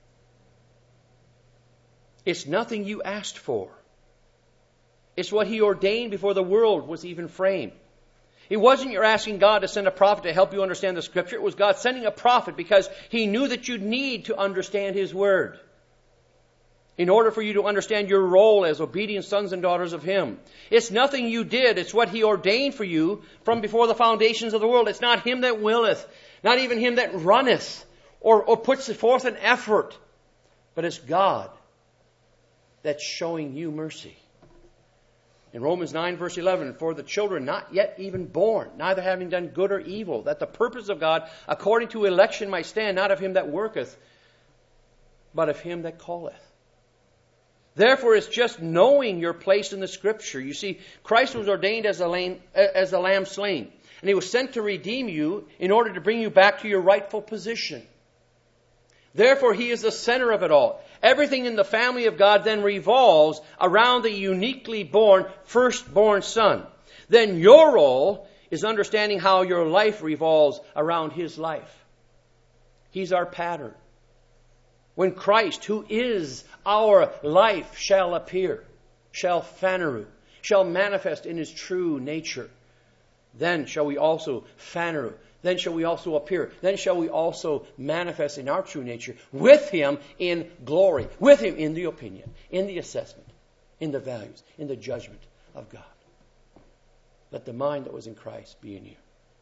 It's nothing you asked for. It's what he ordained before the world was even framed. It wasn't you're asking God to send a prophet to help you understand the Scripture. It was God sending a prophet because he knew that you'd need to understand his word in order for you to understand your role as obedient sons and daughters of him. It's nothing you did. It's what he ordained for you from before the foundations of the world. It's not him that willeth, not even him that runneth or puts forth an effort, but it's God that's showing you mercy. In Romans 9 verse 11, for the children not yet even born, neither having done good or evil, that the purpose of God according to election might stand, not of him that worketh, but of him that calleth. Therefore, it's just knowing your place in the Scripture. You see, Christ was ordained as the lamb slain. And he was sent to redeem you in order to bring you back to your rightful position. Therefore, he is the center of it all. Everything in the family of God then revolves around the uniquely born, firstborn Son. Then your role is understanding how your life revolves around his life. He's our pattern. When Christ, who is our life, shall appear, shall phaneru, shall manifest in his true nature, then shall we also phaneru, then shall we also appear, then shall we also manifest in our true nature with him in glory, with him in the opinion, in the assessment, in the values, in the judgment of God. Let the mind that was in Christ be in you.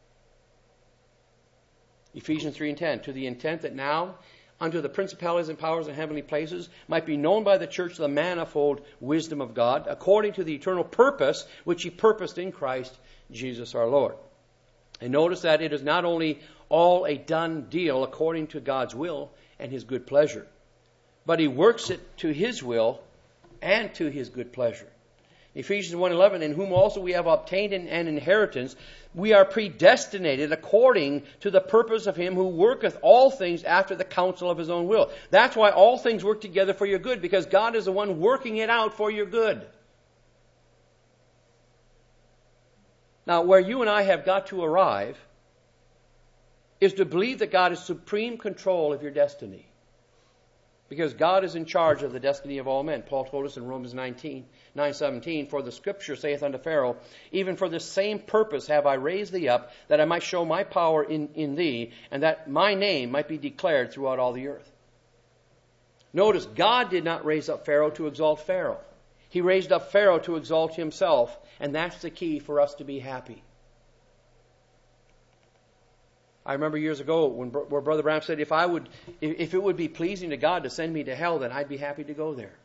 Ephesians 3:10, to the intent that now unto the principalities and powers in heavenly places might be known by the church the manifold wisdom of God, according to the eternal purpose which he purposed in Christ Jesus our Lord. And notice that it is not only all a done deal according to God's will and his good pleasure, but he works it to his will and to his good pleasure. Ephesians 1:11, in whom also we have obtained an inheritance, we are predestinated according to the purpose of him who worketh all things after the counsel of his own will. That's why all things work together for your good, because God is the one working it out for your good. Now, where you and I have got to arrive is to believe that God is supreme control of your destiny. Because God is in charge of the destiny of all men. Paul told us in Romans 9:17, for the Scripture saith unto Pharaoh, even for this same purpose have I raised thee up, that I might show my power in thee, and that my name might be declared throughout all the earth. Notice, God did not raise up Pharaoh to exalt Pharaoh. He raised up Pharaoh to exalt himself, and that's the key for us to be happy. I remember years ago where Brother Branham said, if it would be pleasing to God to send me to hell, then I'd be happy to go there.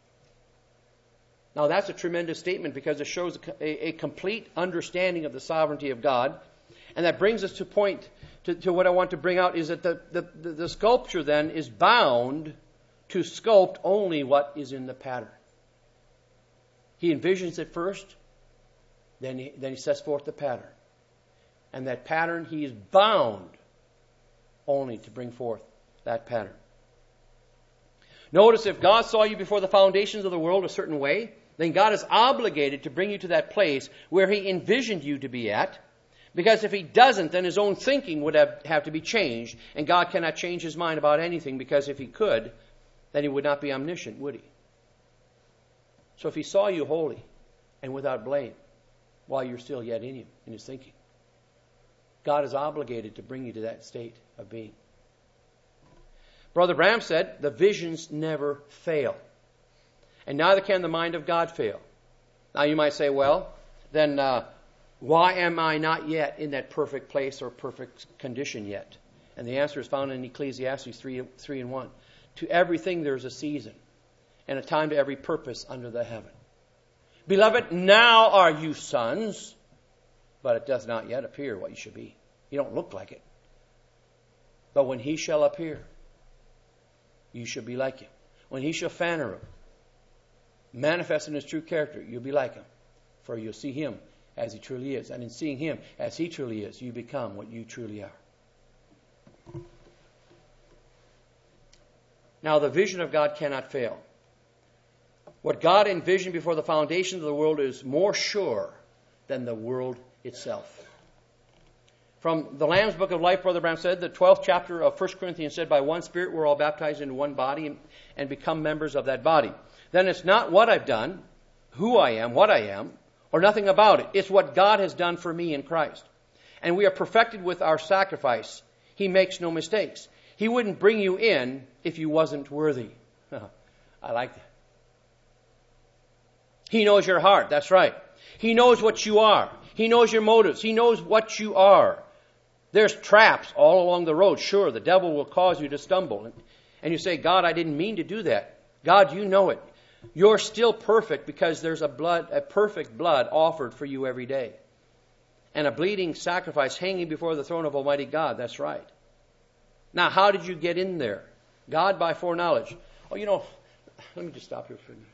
Now that's a tremendous statement because it shows a complete understanding of the sovereignty of God. And that brings us to what I want to bring out is that the sculpture then is bound to sculpt only what is in the pattern. He envisions it first, then he sets forth the pattern. And that pattern, he is bound only to bring forth that pattern. Notice if God saw you before the foundations of the world a certain way, then God is obligated to bring you to that place where He envisioned you to be at. Because if He doesn't, then His own thinking would have to be changed. And God cannot change His mind about anything, because if He could, then He would not be omniscient, would He? So if He saw you holy and without blame, while you're still yet in Him, in His thinking, God is obligated to bring you to that state of being. Brother Branham said, the visions never fail. And neither can the mind of God fail. Now you might say, well, then why am I not yet in that perfect place or perfect condition yet? And the answer is found in Ecclesiastes 3:1. To everything there is a season, and a time to every purpose under the heaven. Beloved, now are you sons, but it does not yet appear what you should be. You don't look like it. But when He shall appear, you shall be like Him. When He shall Phanerum, manifest in His true character, you'll be like Him. For you'll see Him as He truly is. And in seeing Him as He truly is, you become what you truly are. Now, the vision of God cannot fail. What God envisioned before the foundations of the world is more sure than the world itself. From the Lamb's Book of Life, Brother Branham said, the 12th chapter of 1 Corinthians said, by one Spirit we're all baptized into one body and become members of that body. Then it's not what I've done, who I am, what I am, or nothing about it. It's what God has done for me in Christ. And we are perfected with our sacrifice. He makes no mistakes. He wouldn't bring you in if you wasn't worthy. I like that. He knows your heart. That's right. He knows what you are. He knows your motives. He knows what you are. There's traps all along the road. Sure, the devil will cause you to stumble. And you say, God, I didn't mean to do that. God, you know it. You're still perfect because there's a perfect blood offered for you every day. And a bleeding sacrifice hanging before the throne of Almighty God. That's right. Now, how did you get in there? God by foreknowledge. Oh, let me just stop here for a minute.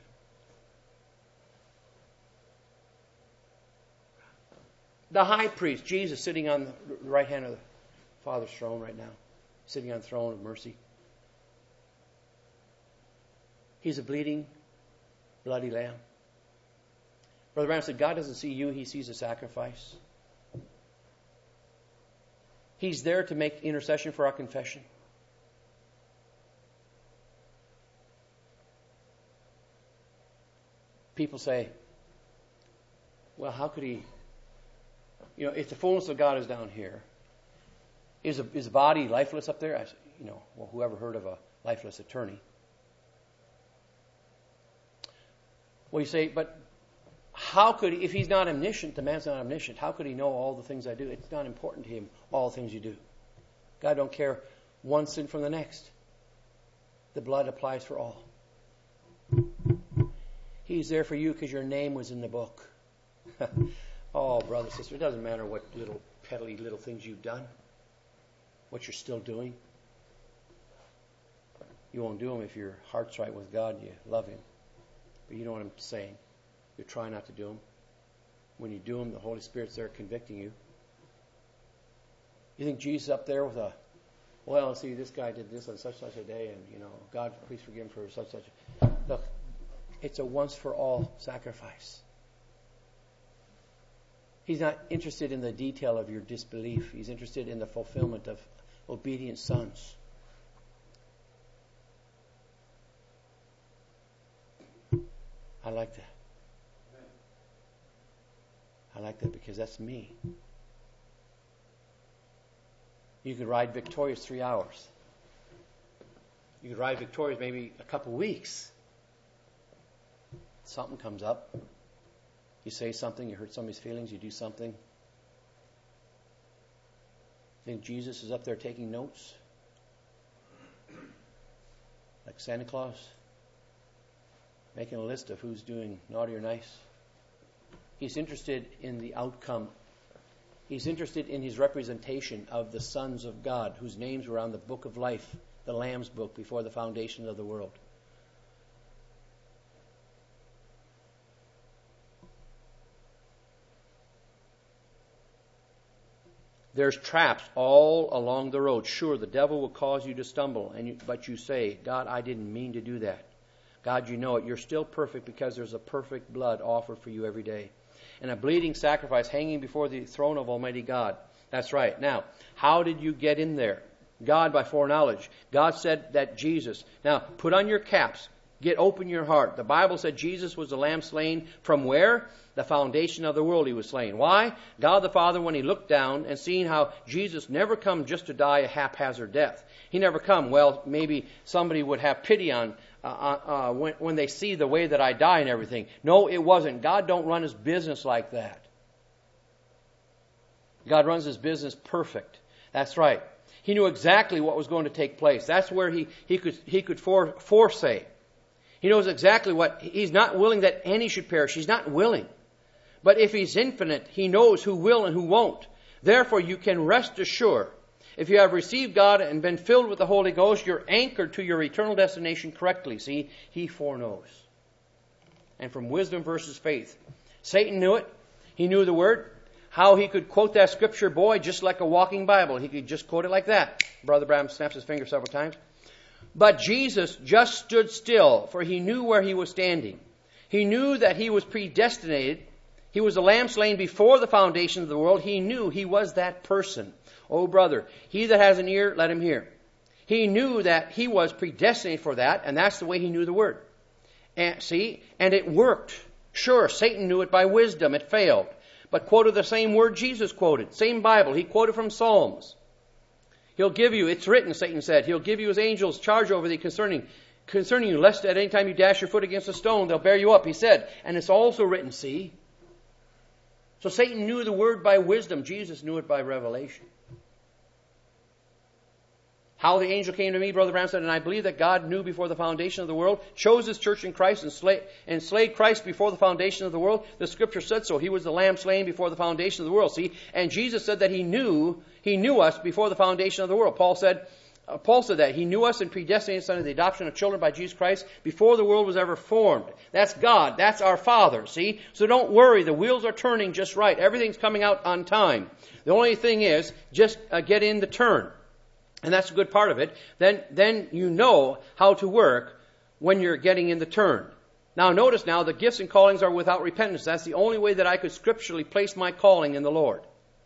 The high priest, Jesus, sitting on the right hand of the Father's throne right now. Sitting on the throne of mercy. He's a bleeding, bloody lamb. Brother Branham said, God doesn't see you, He sees a sacrifice. He's there to make intercession for our confession. People say, well, how could He... if the fullness of God is down here, is the body lifeless up there? I say, well, whoever heard of a lifeless attorney? Well, you say, but how could He, if He's not omniscient, the man's not omniscient, how could He know all the things I do? It's not important to Him, all the things you do. God don't care one sin from the next. The blood applies for all. He's there for you because your name was in the book. Oh, brother, sister, it doesn't matter what little peddly little things you've done, what you're still doing. You won't do them if your heart's right with God and you love Him. But you know what I'm saying. You try not to do them. When you do them, the Holy Spirit's there convicting you. You think Jesus up there with see, this guy did this on such a day, and, God, please forgive him for such. Look, it's a once-for-all sacrifice. He's not interested in the detail of your disbelief. He's interested in the fulfillment of obedient sons. I like that. I like that because that's me. You could ride victorious 3 hours. You could ride victorious maybe a couple weeks. Something comes up. You say something, you hurt somebody's feelings, you do something. Think Jesus is up there taking notes? Like Santa Claus? Making a list of who's doing naughty or nice? He's interested in the outcome. He's interested in His representation of the sons of God, whose names were on the book of life, the Lamb's book, before the foundation of the world. There's traps all along the road. Sure, the devil will cause you to stumble, but you say, God, I didn't mean to do that. God, you know it. You're still perfect because there's a perfect blood offered for you every day. And a bleeding sacrifice hanging before the throne of Almighty God. That's right. Now, how did you get in there? God by foreknowledge. God said that Jesus. Now, put on your caps. Open your heart. The Bible said Jesus was the lamb slain from where? The foundation of the world he was slain. Why? God the Father, when he looked down and seen how Jesus never come just to die a haphazard death. He never come, well, maybe somebody would have pity on when they see the way that I die and everything. No, it wasn't. God don't run his business like that. God runs his business perfect. That's right. He knew exactly what was going to take place. That's where he could foresay. He knows exactly what. He's not willing that any should perish. He's not willing. But if he's infinite, he knows who will and who won't. Therefore, you can rest assured. If you have received God and been filled with the Holy Ghost, you're anchored to your eternal destination correctly. See, he foreknows. And from wisdom versus faith. Satan knew it. He knew the word. How he could quote that scripture, boy, just like a walking Bible. He could just quote it like that. Brother Branham snaps his finger several times. But Jesus just stood still, for he knew where he was standing. He knew that he was predestinated. He was a lamb slain before the foundation of the world. He knew he was that person. Oh, brother, he that has an ear, let him hear. He knew that he was predestinated for that, and that's the way he knew the word. And it worked. Sure, Satan knew it by wisdom. It failed. But quoted the same word Jesus quoted. Same Bible. He quoted from Psalms. He'll give you, it's written, Satan said, he'll give you his angels charge over thee concerning you, lest at any time you dash your foot against a stone, they'll bear you up, he said. And it's also written, see? So Satan knew the word by wisdom. Jesus knew it by revelation. How the angel came to me, Brother Branham said, and I believe that God knew before the foundation of the world, chose his church in Christ and slayed Christ before the foundation of the world. The scripture said so. He was the lamb slain before the foundation of the world. See? And Jesus said that he knew us before the foundation of the world. Paul said that he knew us and predestinated us unto the adoption of children by Jesus Christ before the world was ever formed. That's God. That's our Father. See? So don't worry. The wheels are turning just right. Everything's coming out on time. The only thing is just get in the turn. And that's a good part of it. Then you know how to work when you're getting in the turn. Now notice now, the gifts and callings are without repentance. That's the only way that I could scripturally place my calling in the Lord.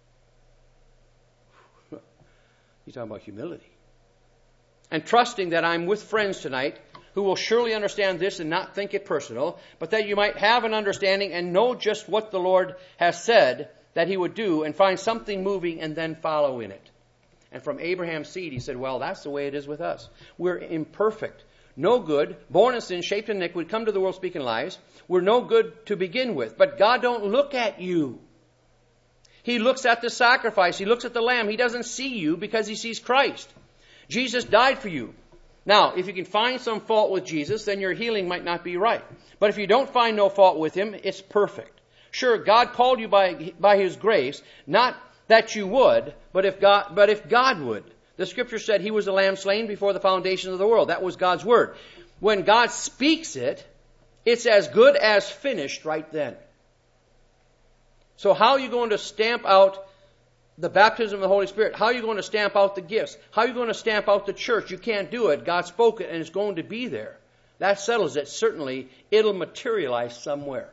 You're talking about humility. And trusting that I'm with friends tonight who will surely understand this and not think it personal, but that you might have an understanding and know just what the Lord has said that he would do and find something moving and then follow in it. And from Abraham's seed, he said, well, that's the way it is with us. We're imperfect, no good, born in sin, shaped in iniquity, come to the world speaking lies. We're no good to begin with. But God don't look at you. He looks at the sacrifice. He looks at the lamb. He doesn't see you because he sees Christ. Jesus died for you. Now, if you can find some fault with Jesus, then your healing might not be right. But if you don't find no fault with him, it's perfect. Sure, God called you by his grace, not that you would, but if God would. The scripture said he was the lamb slain before the foundation of the world. That was God's word. When God speaks it, it's as good as finished right then. So how are you going to stamp out the baptism of the Holy Spirit? How are you going to stamp out the gifts? How are you going to stamp out the church? You can't do it. God spoke it and it's going to be there. That settles it. Certainly, it'll materialize somewhere.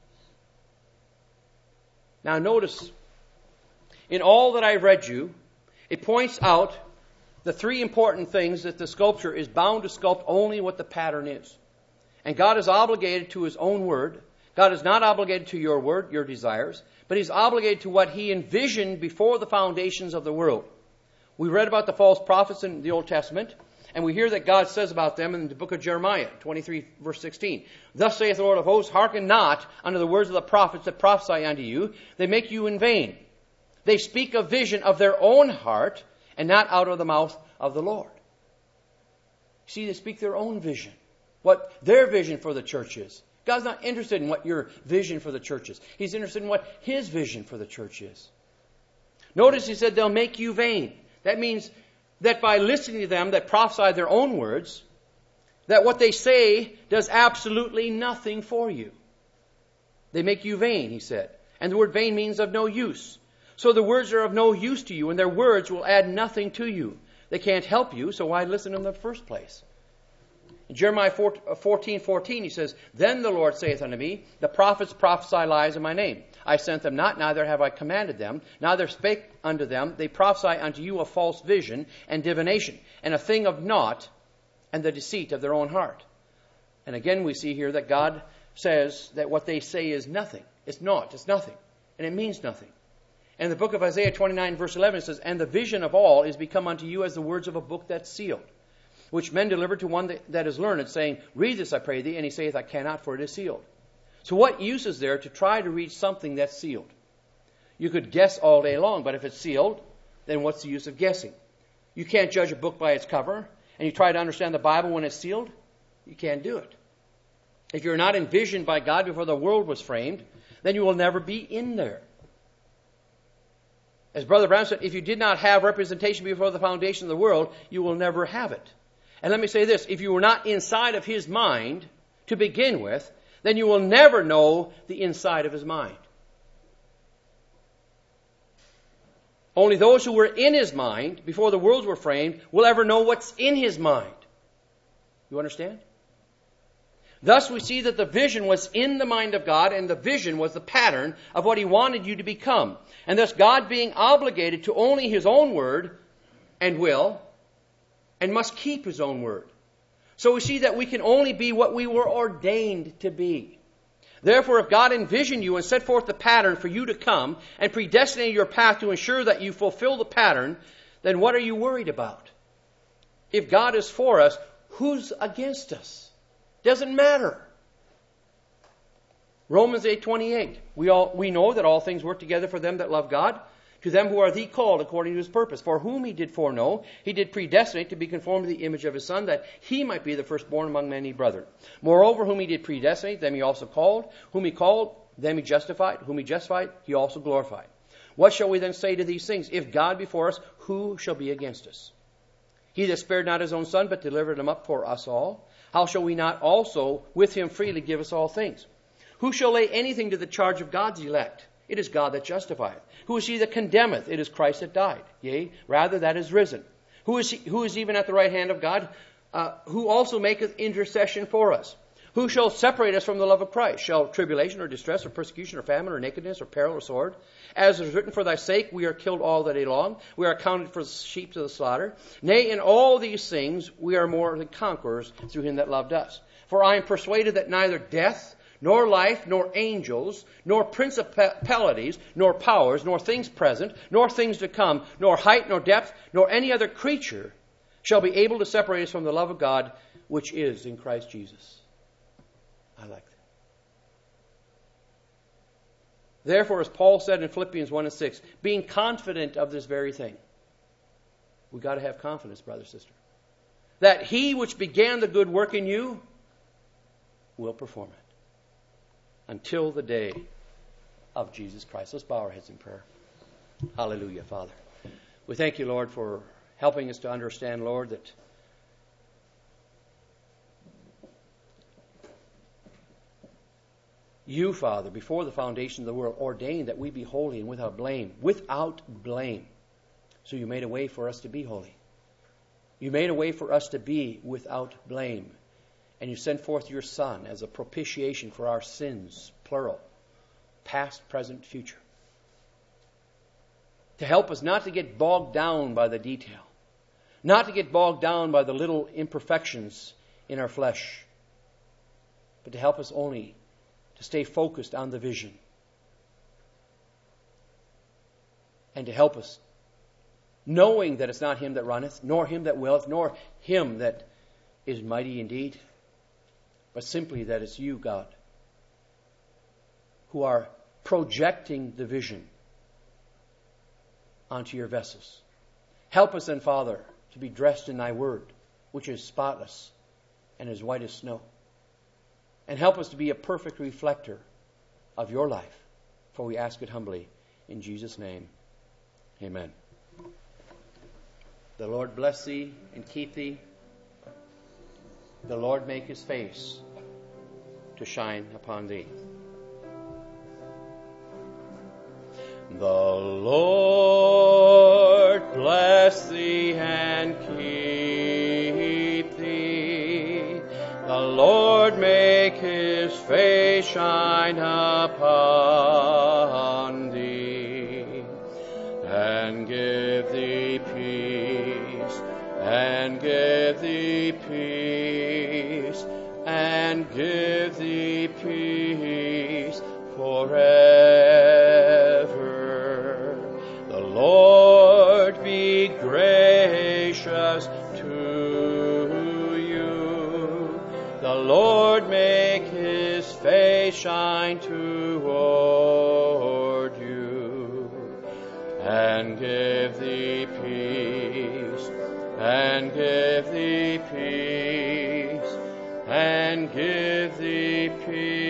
Now notice, in all that I've read you, it points out the three important things that the sculptor is bound to sculpt only what the pattern is. And God is obligated to his own word. God is not obligated to your word, your desires, but he's obligated to what he envisioned before the foundations of the world. We read about the false prophets in the Old Testament, and we hear that God says about them in the book of Jeremiah, 23 verse 16. Thus saith the Lord of hosts, hearken not unto the words of the prophets that prophesy unto you. They make you in vain. They speak a vision of their own heart and not out of the mouth of the Lord. See, they speak their own vision. What their vision for the church is. God's not interested in what your vision for the church is. He's interested in what his vision for the church is. Notice he said they'll make you vain. That means that by listening to them that prophesy their own words, that what they say does absolutely nothing for you. They make you vain, he said. And the word vain means of no use. So the words are of no use to you, and their words will add nothing to you. They can't help you, so why listen in the first place? In Jeremiah 14:14, he says, Then the Lord saith unto me, The prophets prophesy lies in my name. I sent them not, neither have I commanded them. Neither spake unto them. They prophesy unto you a false vision and divination, and a thing of naught, and the deceit of their own heart. And again we see here that God says that what they say is nothing. It's naught. It's nothing. And it means nothing. In the book of Isaiah 29, verse 11, it says, And the vision of all is become unto you as the words of a book that's sealed, which men deliver to one that is learned, saying, Read this, I pray thee. And he saith, I cannot, for it is sealed. So what use is there to try to read something that's sealed? You could guess all day long, but if it's sealed, then what's the use of guessing? You can't judge a book by its cover, and you try to understand the Bible when it's sealed, you can't do it. If you're not envisioned by God before the world was framed, then you will never be in there. As Brother Branham said, if you did not have representation before the foundation of the world, you will never have it. And let me say this, if you were not inside of His mind to begin with, then you will never know the inside of His mind. Only those who were in His mind before the worlds were framed will ever know what's in His mind. You understand? Thus we see that the vision was in the mind of God, and the vision was the pattern of what He wanted you to become. And thus God, being obligated to only His own word and will, and must keep His own word. So we see that we can only be what we were ordained to be. Therefore, if God envisioned you and set forth the pattern for you to come and predestinated your path to ensure that you fulfill the pattern, then what are you worried about? If God is for us, who's against us? Doesn't matter. Romans 8:28. We know that all things work together for them that love God, to them who are the called according to His purpose. For whom He did foreknow, He did predestinate to be conformed to the image of His Son, that He might be the firstborn among many brethren. Moreover, whom He did predestinate, them He also called. Whom He called, them He justified. Whom He justified, He also glorified. What shall we then say to these things? If God be for us, who shall be against us? He that spared not His own Son, but delivered Him up for us all, how shall we not also with Him freely give us all things? Who shall lay anything to the charge of God's elect? It is God that justifieth. Who is he that condemneth? It is Christ that died. Yea, rather that is risen. Who is even at the right hand of God, who also maketh intercession for us? Who shall separate us from the love of Christ? Shall tribulation or distress or persecution or famine or nakedness or peril or sword? As is written, for thy sake we are killed all the day long. We are accounted for sheep to the slaughter. Nay, in all these things we are more than conquerors through Him that loved us. For I am persuaded that neither death, nor life, nor angels, nor principalities, nor powers, nor things present, nor things to come, nor height, nor depth, nor any other creature shall be able to separate us from the love of God, which is in Christ Jesus. I like that. Therefore, as Paul said in Philippians 1:6, being confident of this very thing. We've got to have confidence, brother, sister. That He which began the good work in you will perform it until the day of Jesus Christ. Let's bow our heads in prayer. Hallelujah, Father. We thank You, Lord, for helping us to understand, Lord, that You, Father, before the foundation of the world, ordained that we be holy and without blame. Without blame. So You made a way for us to be holy. You made a way for us to be without blame. And You sent forth Your Son as a propitiation for our sins, plural, past, present, future. To help us not to get bogged down by the detail. Not to get bogged down by the little imperfections in our flesh. But to help us only to stay focused on the vision. And to help us, knowing that it's not Him that runneth, nor Him that willeth, nor Him that is mighty indeed, but simply that it's You, God, who are projecting the vision onto Your vessels. Help us then, Father, to be dressed in Thy word, which is spotless and as white as snow. And help us to be a perfect reflector of Your life. For we ask it humbly in Jesus' name. Amen. The Lord bless thee and keep thee. The Lord make His face to shine upon thee. The Lord bless thee and keep thee. The Lord make his face shine upon thee, and give thee peace, and give thee peace, and give thee peace forever. The Lord be gracious to you. The Lord make his face shine toward you, and give thee peace, and give thee peace, and give thee peace